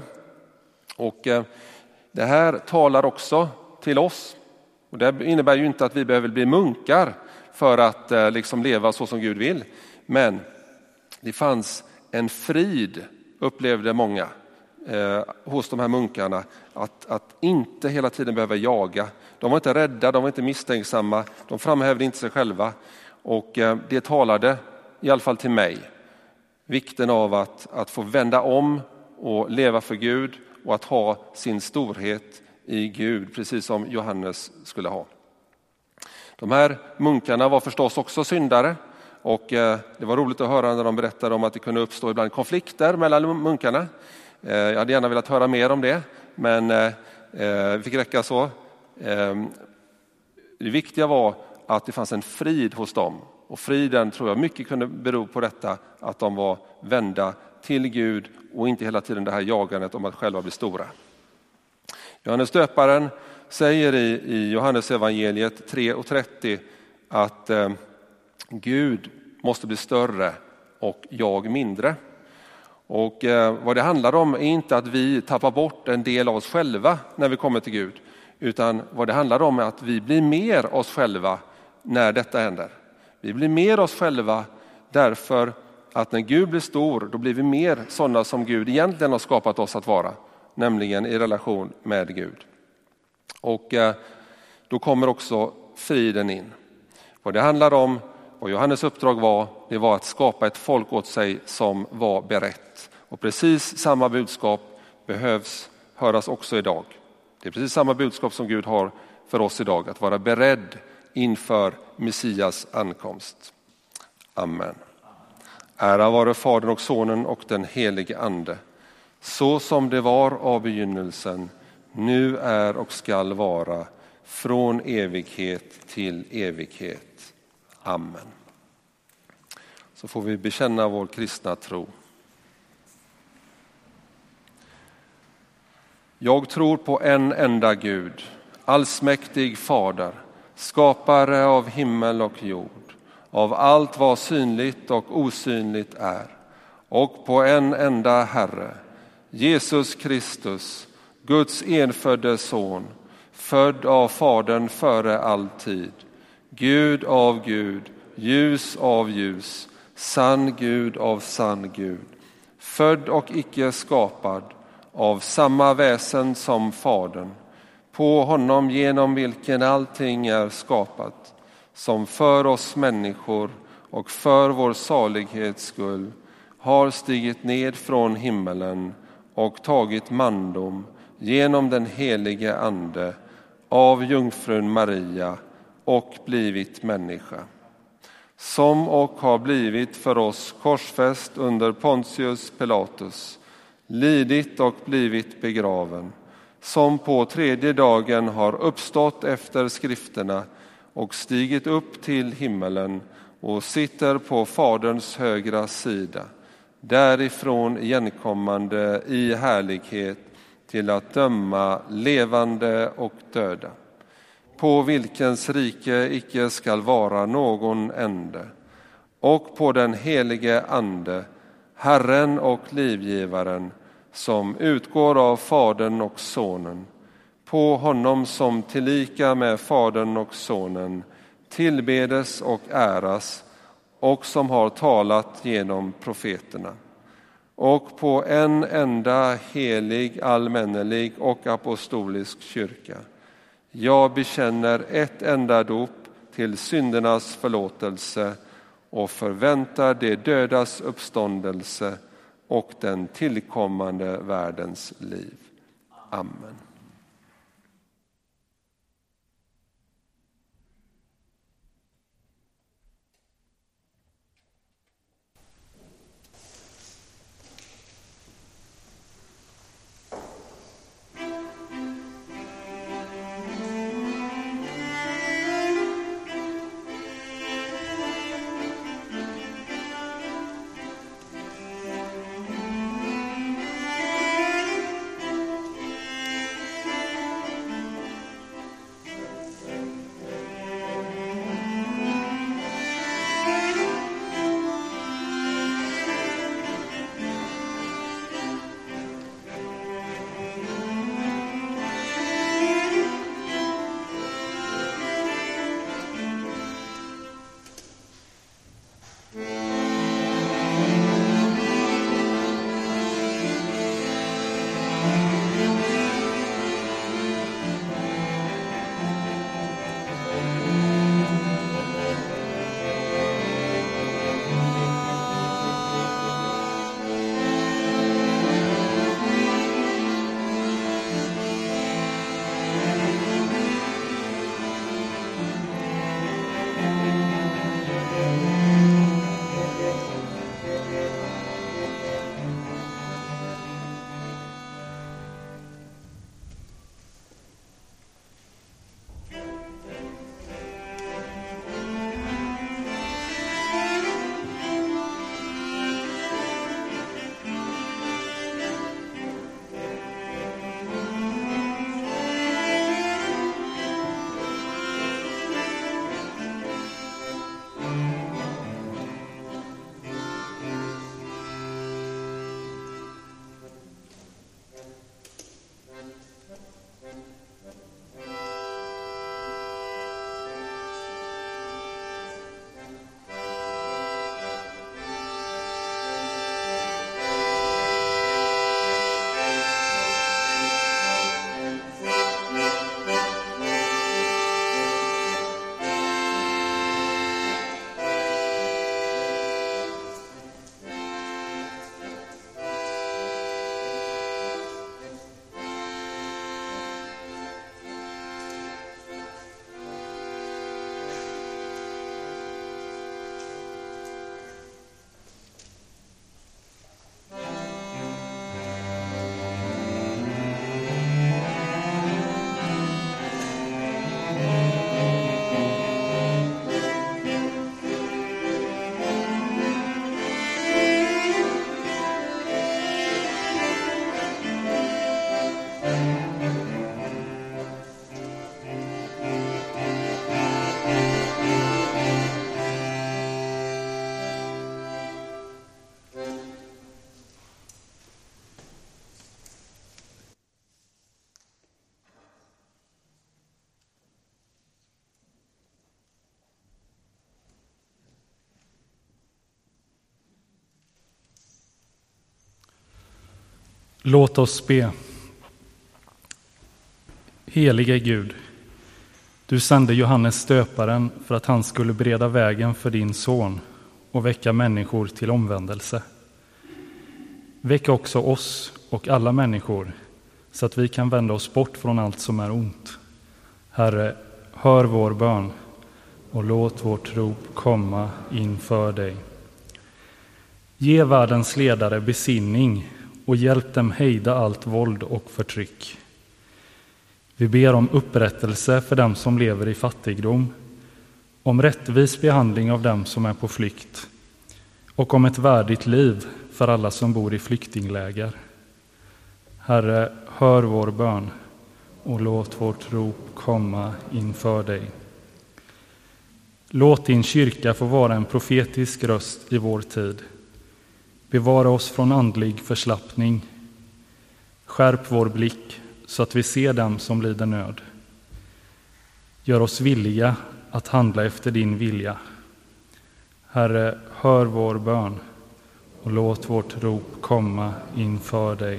Och eh, det här talar också till oss. Och det innebär ju inte att vi behöver bli munkar för att eh, liksom leva så som Gud vill. Men det fanns en frid, upplevde många eh, hos de här munkarna, att, att inte hela tiden behöva jaga. De var inte rädda, de var inte misstänksamma, de framhävde inte sig själva. Och eh, det talade, i alla fall till mig, vikten av att, att få vända om och leva för Gud och att ha sin storhet i Gud, precis som Johannes skulle ha. De här munkarna var förstås också syndare. Och eh, det var roligt att höra när de berättade om att det kunde uppstå ibland konflikter mellan munkarna. Eh, jag hade gärna velat höra mer om det, men eh, det fick räcka så. Eh, det viktiga var att det fanns en frid hos dem. Och friden tror jag mycket kunde bero på detta, att de var vända till Gud och inte hela tiden det här jagandet om att själva bli stora. Johannes döparen säger i, i Johannes evangeliet tre och trettio att eh, Gud måste bli större och jag mindre. Och eh, vad det handlar om är inte att vi tappar bort en del av oss själva när vi kommer till Gud, utan vad det handlar om är att vi blir mer oss själva när detta händer. Vi blir mer oss själva därför att när Gud blir stor, då blir vi mer sådana som Gud egentligen har skapat oss att vara, nämligen i relation med Gud. Och eh, då kommer också friden in. Vad det handlar om, vad Johannes uppdrag var, det var att skapa ett folk åt sig som var berett. Och precis samma budskap behövs höras också idag. Det är precis samma budskap som Gud har för oss idag, att vara beredd inför Messias ankomst. Amen. Ära vare Fadern och Sonen och den helige Ande, så som det var av begynnelsen, nu är och skall vara, från evighet till evighet. Amen. Så får vi bekänna vår kristna tro. Jag tror på en enda Gud, allsmäktig Fader, skapare av himmel och jord, av allt vad synligt och osynligt är, och på en enda Herre, Jesus Kristus, Guds enfödde son, född av Fadern före all tid, Gud av Gud, ljus av ljus, sann Gud av sann Gud, född och icke skapad, av samma väsen som Fadern, på honom genom vilken allting är skapat, som för oss människor och för vår salighets skull har stigit ned från himmelen och tagit mandom genom den helige Ande av jungfrun Maria och blivit människa, som och har blivit för oss korsfäst under Pontius Pilatus, lidit och blivit begraven, som på tredje dagen har uppstått efter skrifterna och stigit upp till himmelen och sitter på Faderns högra sida, därifrån igenkommande i härlighet till att döma levande och döda, på vilkens rike icke skall vara någon ände, och på den helige Ande, Herren och livgivaren, som utgår av Fadern och Sonen, på honom som tillika med Fadern och Sonen tillbedes och äras, och som har talat genom profeterna, och på en enda helig, allmännelig och apostolisk kyrka. Jag bekänner ett enda dop till syndernas förlåtelse och förväntar de dödas uppståndelse och den tillkommande världens liv. Amen. Låt oss be. Helige Gud, du sände Johannes stöparen för att han skulle bereda vägen för din son och väcka människor till omvändelse. Väck också oss och alla människor så att vi kan vända oss bort från allt som är ont. Herre, hör vår bön och låt vårt rop komma inför dig. Ge världens ledare besinning och hjälp dem hejda allt våld och förtryck. Vi ber om upprättelse för dem som lever i fattigdom, om rättvis behandling av dem som är på flykt och om ett värdigt liv för alla som bor i flyktingläger. Herre, hör vår bön och låt vårt rop komma inför dig. Låt din kyrka få vara en profetisk röst i vår tid. Bevara oss från andlig förslappning. Skärp vår blick så att vi ser dem som lider nöd. Gör oss villiga att handla efter din vilja. Herre, hör vår bön och låt vårt rop komma inför dig.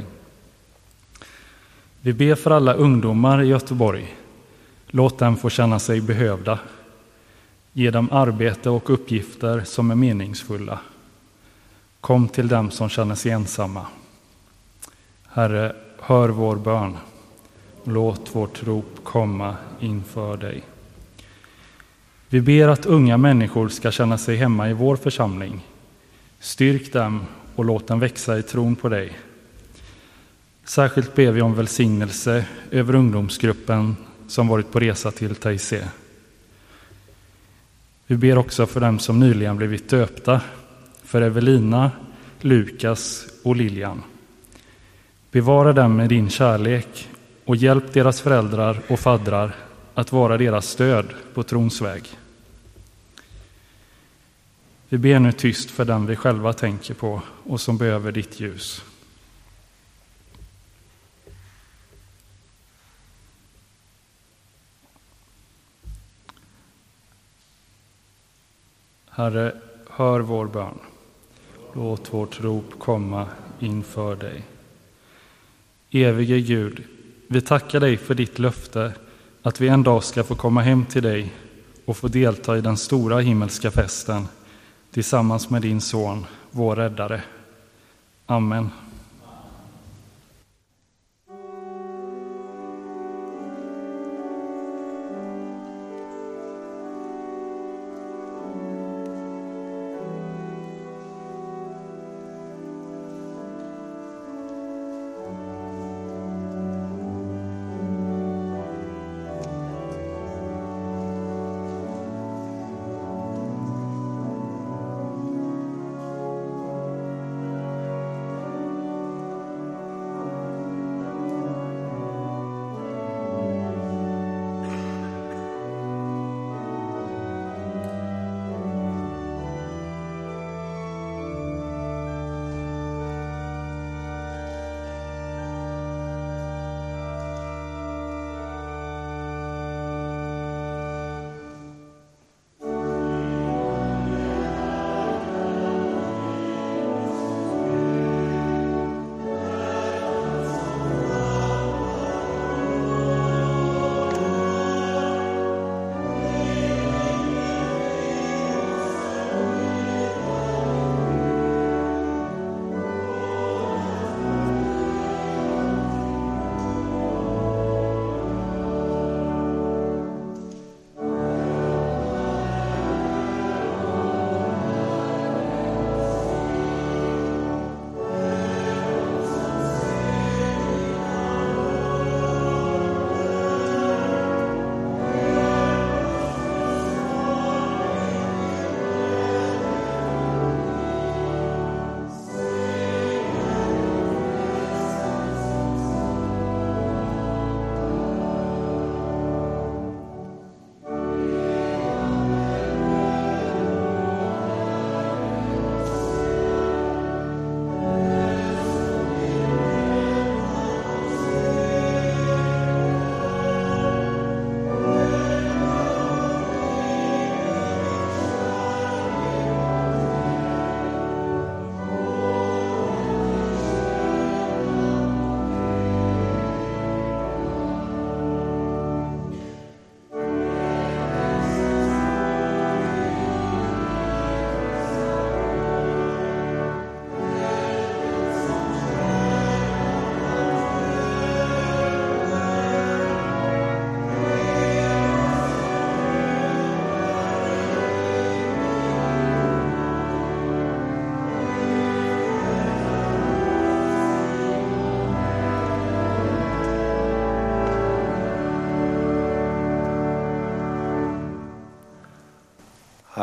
Vi ber för alla ungdomar i Göteborg. Låt dem få känna sig behövda. Ge dem arbete och uppgifter som är meningsfulla. Kom till dem som känner sig ensamma. Herre, hör vår bön. Låt vårt rop komma inför dig. Vi ber att unga människor ska känna sig hemma i vår församling. Styrk dem och låt dem växa i tron på dig. Särskilt ber vi om välsignelse över ungdomsgruppen som varit på resa till Taizé. Vi ber också för dem som nyligen blivit döpta, för Evelina, Lukas och Lilian. Bevara dem med din kärlek och hjälp deras föräldrar och faddrar att vara deras stöd på trons väg. Vi ber nu tyst för dem vi själva tänker på och som behöver ditt ljus. Herre, hör vår bön. Låt vårt rop komma inför dig. Evige Gud, vi tackar dig för ditt löfte att vi en dag ska få komma hem till dig och få delta i den stora himmelska festen tillsammans med din son, vår räddare. Amen.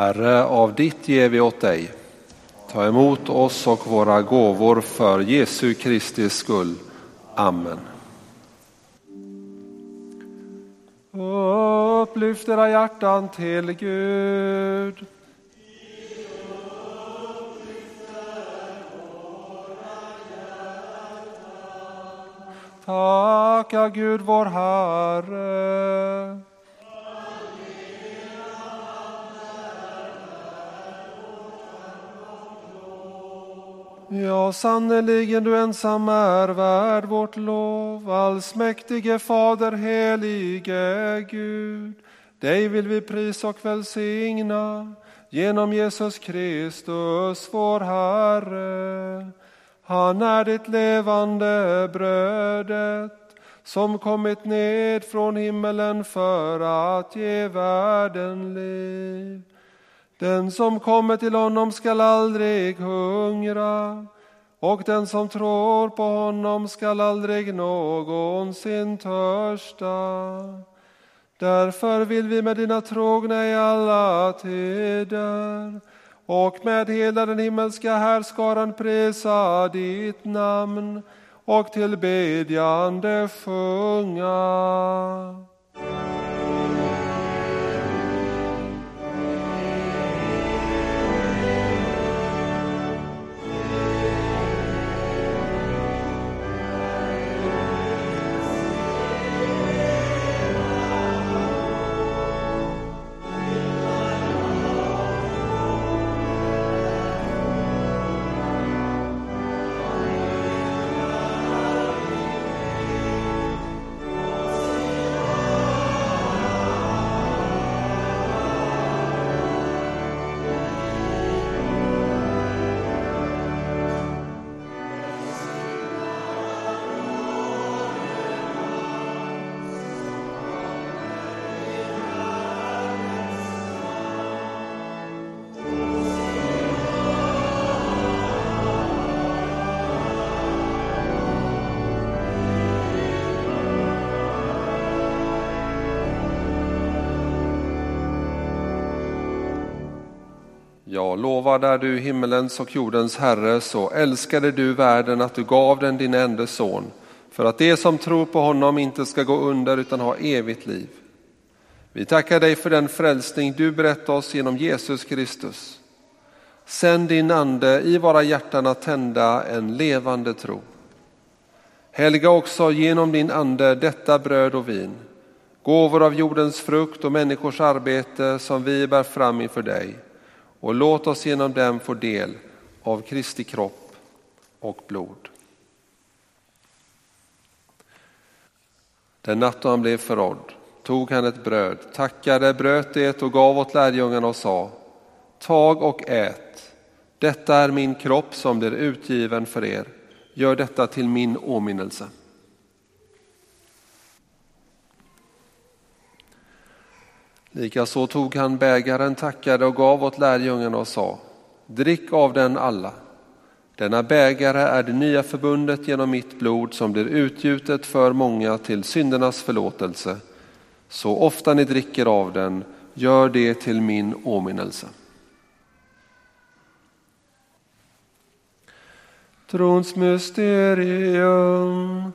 Herre, av ditt ger vi åt dig. Ta emot oss och våra gåvor för Jesu Kristi skull. Amen. Upplyft era hjärtan till Gud. Tacka Gud vår Herre. Ja, sannerligen du ensam är värd vårt lov, allsmäktige Fader, helige Gud. Dig vill vi prisa och välsigna genom Jesus Kristus, vår Herre. Han är ditt levande brödet, som kommit ned från himmelen för att ge världen liv. Den som kommer till honom skall aldrig hungra, och den som tror på honom skall aldrig någonsin törsta. Därför vill vi med dina trogna i alla tider och med hela den himmelska härskaran prisa ditt namn och tillbedjande sjunga. Ja, lovad är du himmelens och jordens Herre, så älskade du världen att du gav den din enda son, för att det som tror på honom inte ska gå under utan ha evigt liv. Vi tackar dig för den frälsning du berättat oss genom Jesus Kristus. Sänd din ande i våra hjärtan att tända en levande tro. Helga också genom din ande detta bröd och vin, gåvor av jordens frukt och människors arbete som vi bär fram inför dig. Och låt oss genom dem få del av Kristi kropp och blod. Den natt då han blev förrådd tog han ett bröd, tackade, bröt det och gav åt lärjungarna och sa: tag och ät, detta är min kropp som blir utgiven för er. Gör detta till min åminnelse. Likaså tog han bägaren, tackade och gav åt lärjungarna och sa: drick av den alla. Denna bägare är det nya förbundet genom mitt blod som blir utgjutet för många till syndernas förlåtelse. Så ofta ni dricker av den, gör det till min åminnelse. Trons mysterium.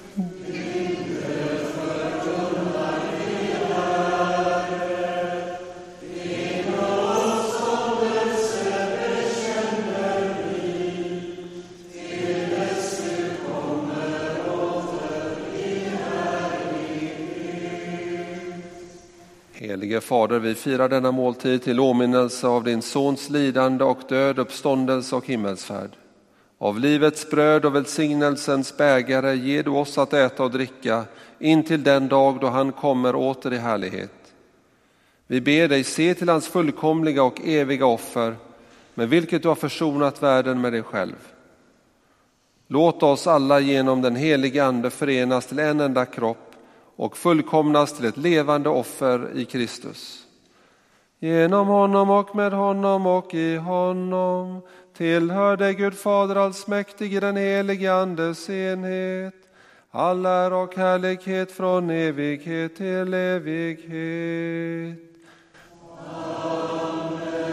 Helige Fader, vi firar denna måltid till åminnelse av din sons lidande och död, uppståndelse och himmelsfärd. Av livets bröd och välsignelsens bägare ger du oss att äta och dricka in till den dag då han kommer åter i härlighet. Vi ber dig, se till hans fullkomliga och eviga offer, med vilket du har försonat världen med dig själv. Låt oss alla genom den helige ande förenas till en enda kropp och fullkomnas till ett levande offer i Kristus. Genom honom och med honom och i honom tillhör dig Gud Fader allsmäktig i den helige andes enhet. All ära och härlighet från evighet till evighet. Amen.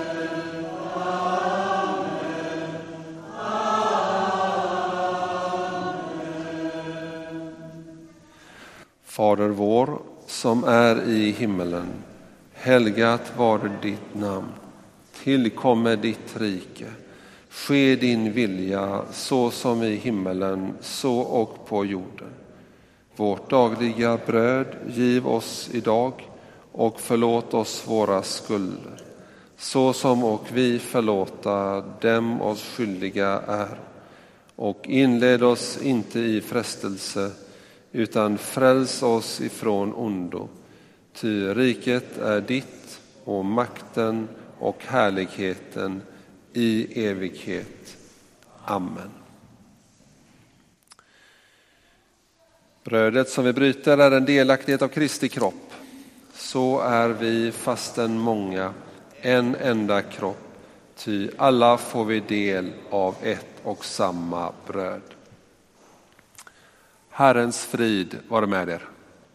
Fader vår som är i himmelen, helgat vare ditt namn. Tillkommer ditt rike. Ske din vilja så som i himmelen, så och på jorden. Vårt dagliga bröd giv oss idag och förlåt oss våra skulder, så som och vi förlåta dem oss skyldiga är. Och inled oss inte i frestelse, utan fräls oss ifrån ondo. Ty riket är ditt och makten och härligheten i evighet. Amen. Brödet som vi bryter är en delaktighet av Kristi kropp. Så är vi fastän många, en enda kropp, ty alla får vi del av ett och samma bröd. Herrens frid vare med er.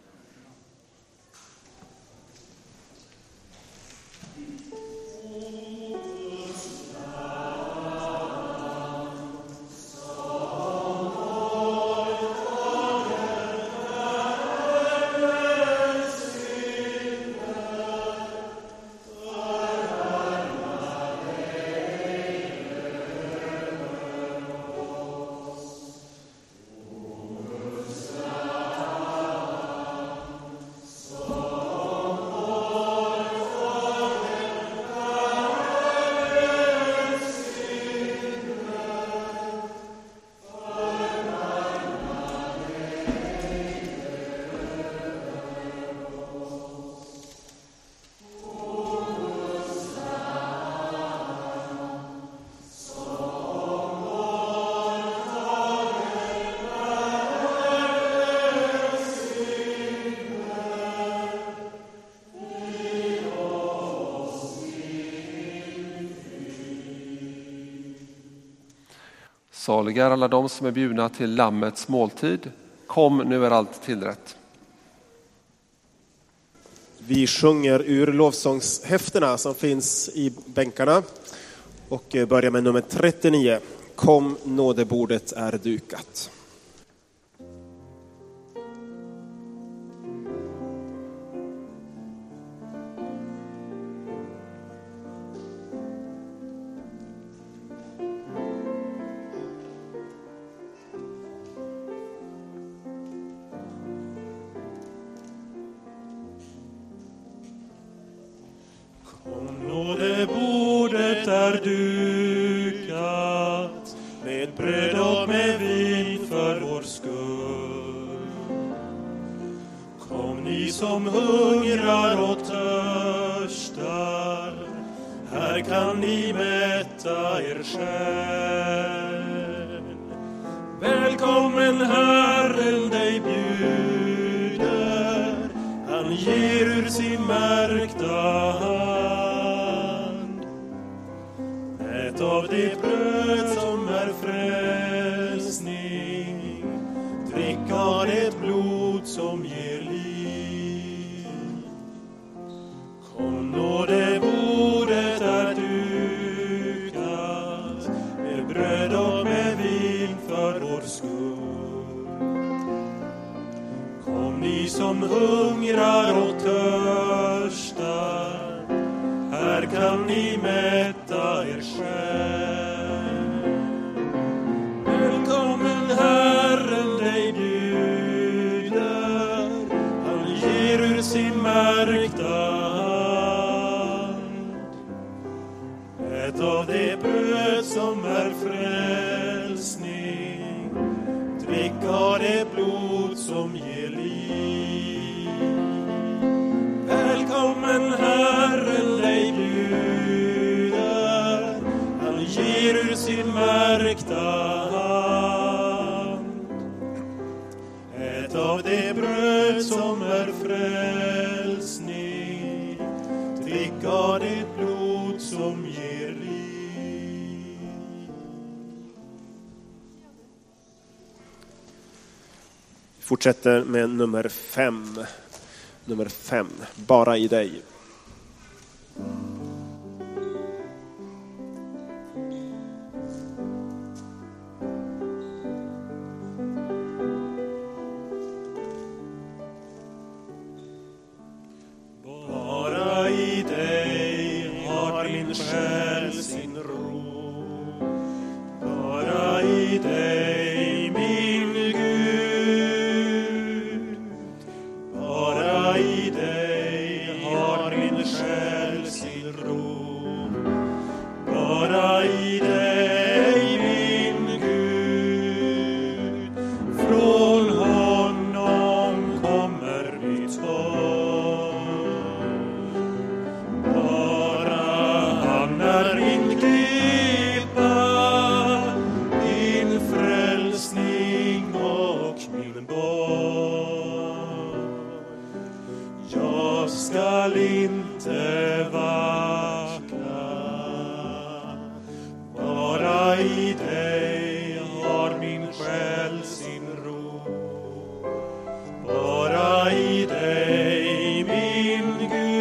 Saliga är alla de som är bjudna till Lammets måltid. Kom, nu är allt tillrätt. Vi sjunger ur lovsångshäftena som finns i bänkarna och börjar med nummer trettionio. Kom, nådebordet är dukat. Nådebordet är dukat med bröd och med vin för vår skull. Kom ni som hungrar och törstar, här kan ni mätta er själ. Välkommen Herren dig bjuder, han ger ur sin märkta hand. Ät av det bröd som är frälsning, drick av det blod som ger liv. Kom, nådebordet är dukat med bröd och med vin för vår skull. Kom ni som hungrar och törstar, här kan ni mätta er själ. Välkommen Herren dig bjuder, han ger ur sin märkta hand. Ät av det bröd som är frälsning, drick av det blod som ger liv. Välkommen Herren dig bjuder, han ger ur sin märkta hand. Ät av det bröd som är frälsning, drick av det blod som ger liv. Fortsätter med nummer fem. Nummer fem, bara i dig. min barn. Jag skall inte vackla, bara i dig har min själ sin ro. Bara i dig, min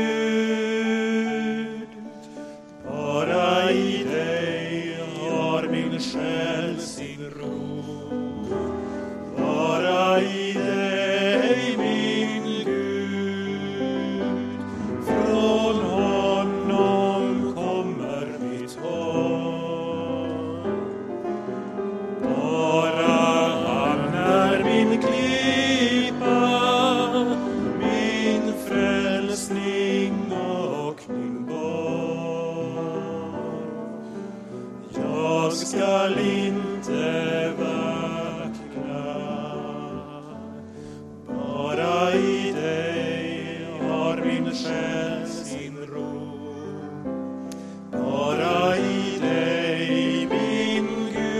Gud, bara i dig har min själ sin ro. Bara i dig, min Gud, från honom kommer mitt hopp. Bara han är min klippa, min frälsning och min borg. Jag skall inte vackla, bara i dig har min själ sin ro. Bara i dig, min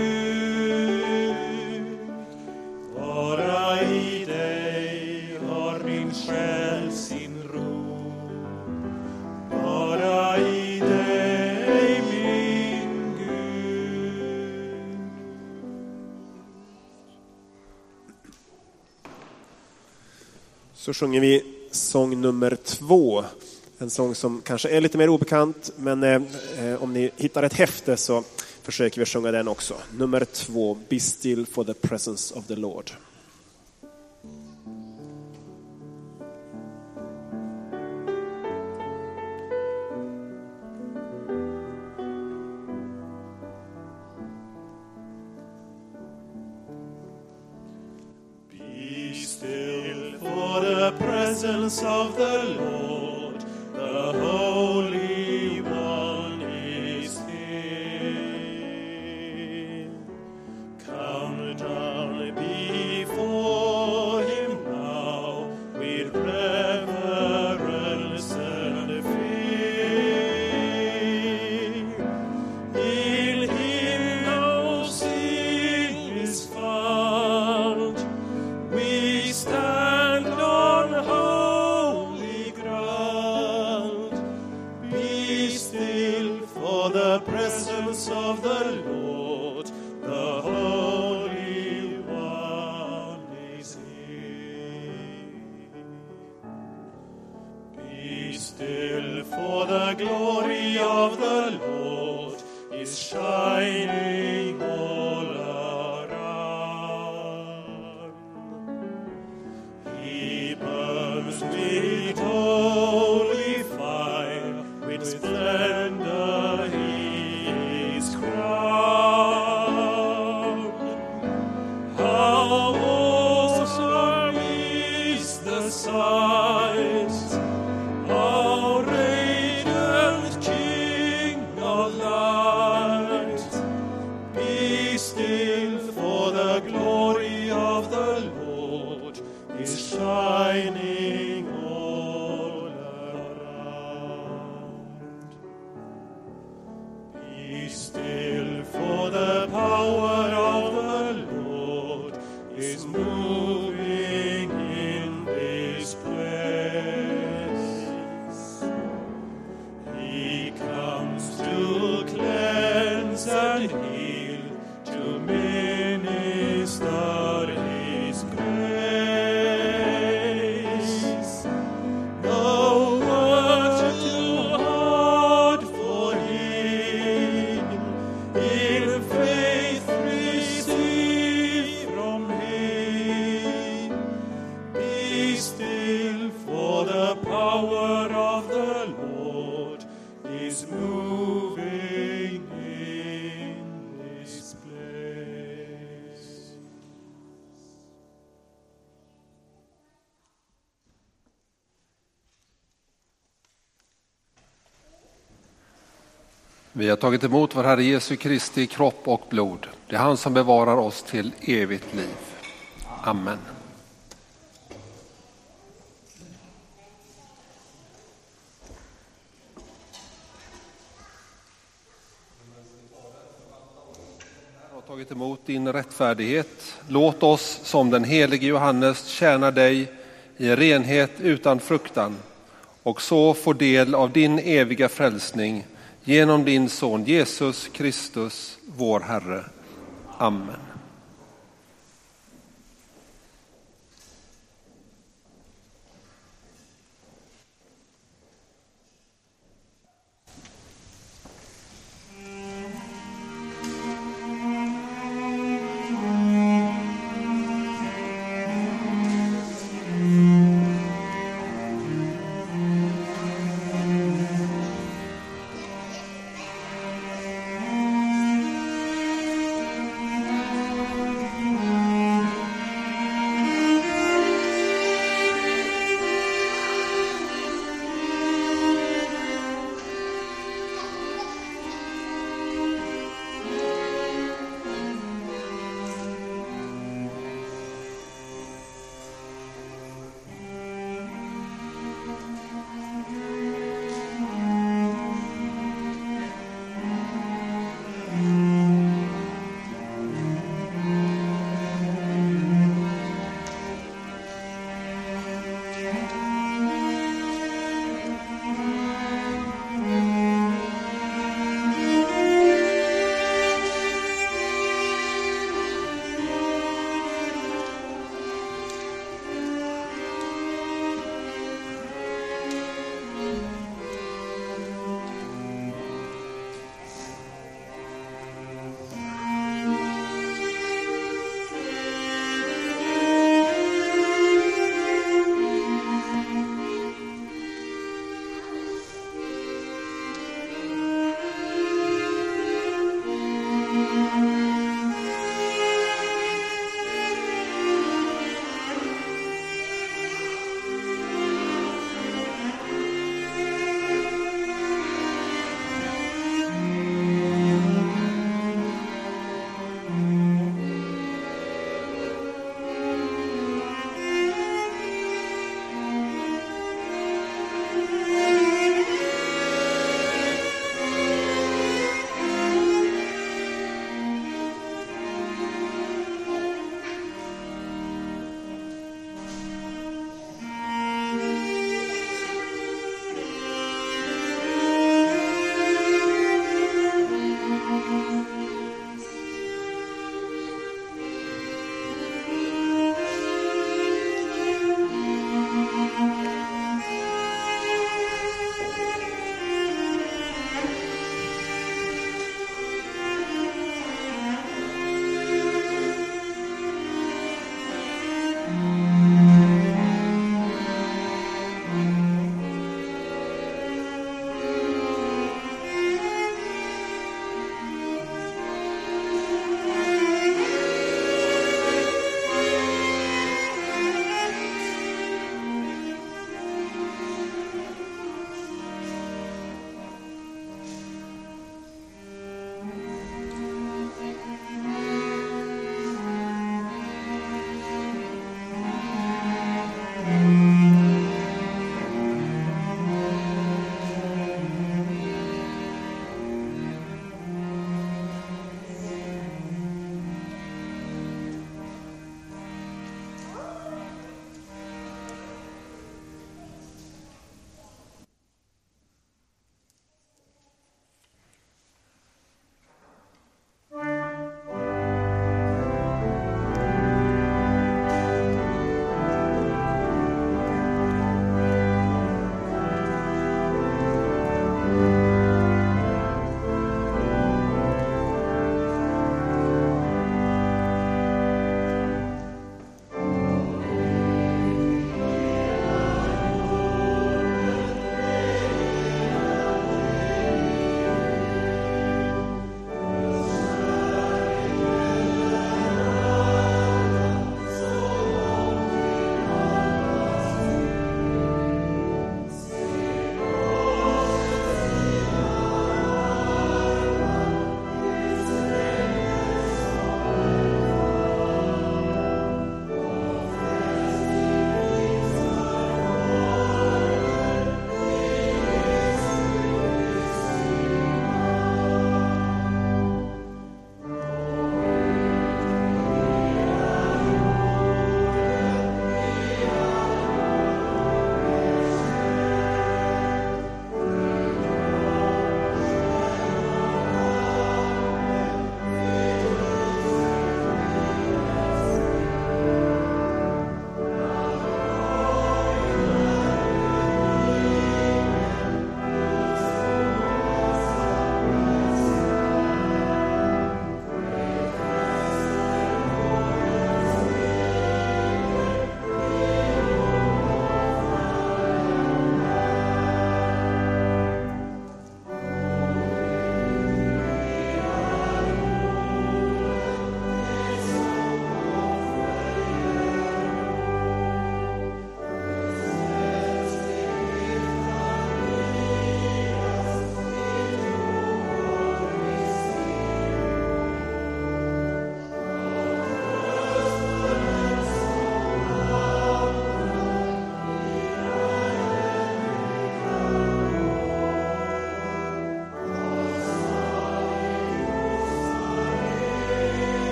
Gud, bara i dig har min själ sin ro. Bara i dig, min Gud. Så sjunger vi sång nummer två. En sång som kanske är lite mer obekant, men eh, om ni hittar ett häfte så försöker vi sjunga den också. Nummer två, Be still for the presence of the Lord. Be still for the presence of the Lord, the Holy One is here. Come down before him now with reverence and fear. In him no sin is found. We stand on holy ground. Be still for the presence of the Lord, the Holy One is here. Be still for the glory of the Lord is shining all around. He burns with holy fire, with splendor he is crowned. How awesome is the sight, how radiant King of light. Be still for the glory of the Lord is shining all around. Be still for the power of the Lord is moving in this place. He comes to cleanse and heal, to minister his grace. No word too hard for him, in faith receive from him. Be still for the power of the Lord is moving in this place. Vi har tagit emot vår Herre Jesu Kristi kropp och blod. Det är han som bevarar oss till evigt liv. Amen. tagit emot din rättfärdighet. Låt oss som den helige Johannes tjäna dig i renhet utan fruktan och så få del av din eviga frälsning genom din son Jesus Kristus, vår Herre. Amen.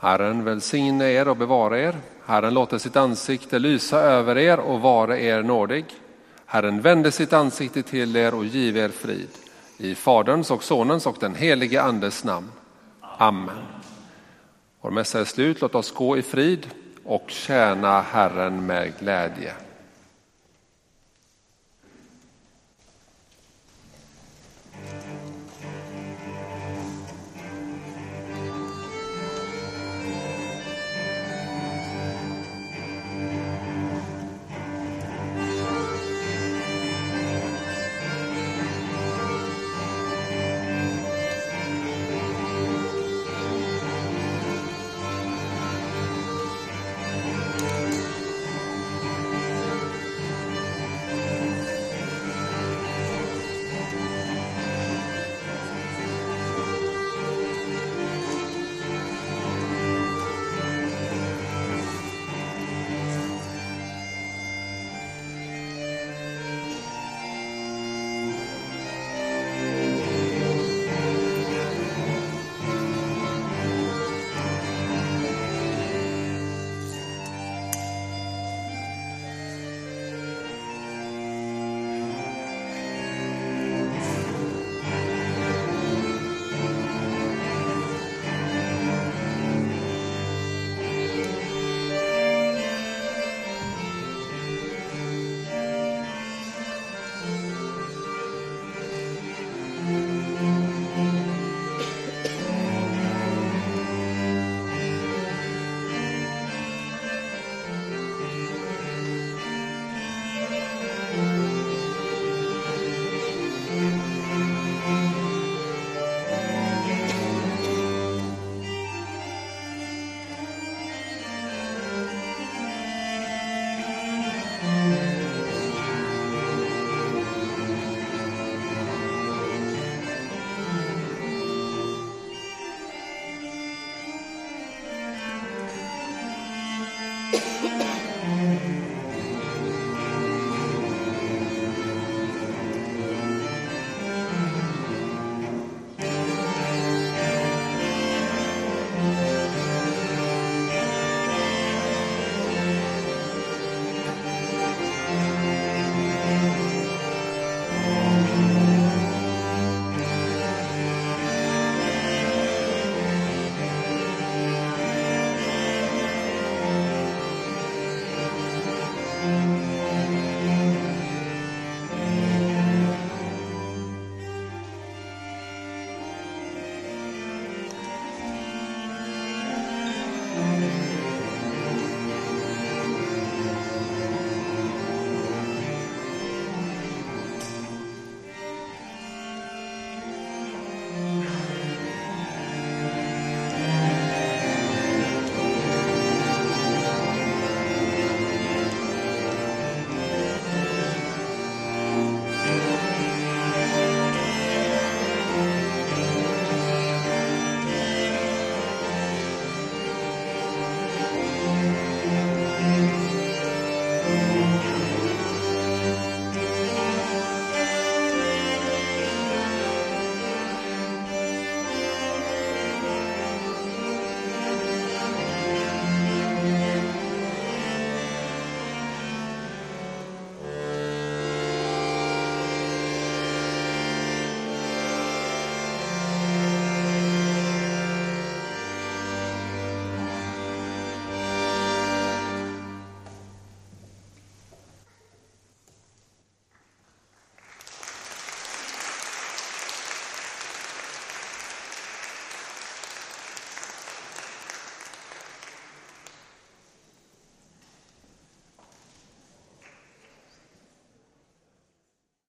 Herren välsigne er och bevara er. Herren låter sitt ansikte lysa över er och vara er nådig. Herren vänder sitt ansikte till er och giv er frid. I Faderns och Sonens och den helige Andes namn. Amen. Vår mässa är slut. Låt oss gå i frid och tjäna Herren med glädje.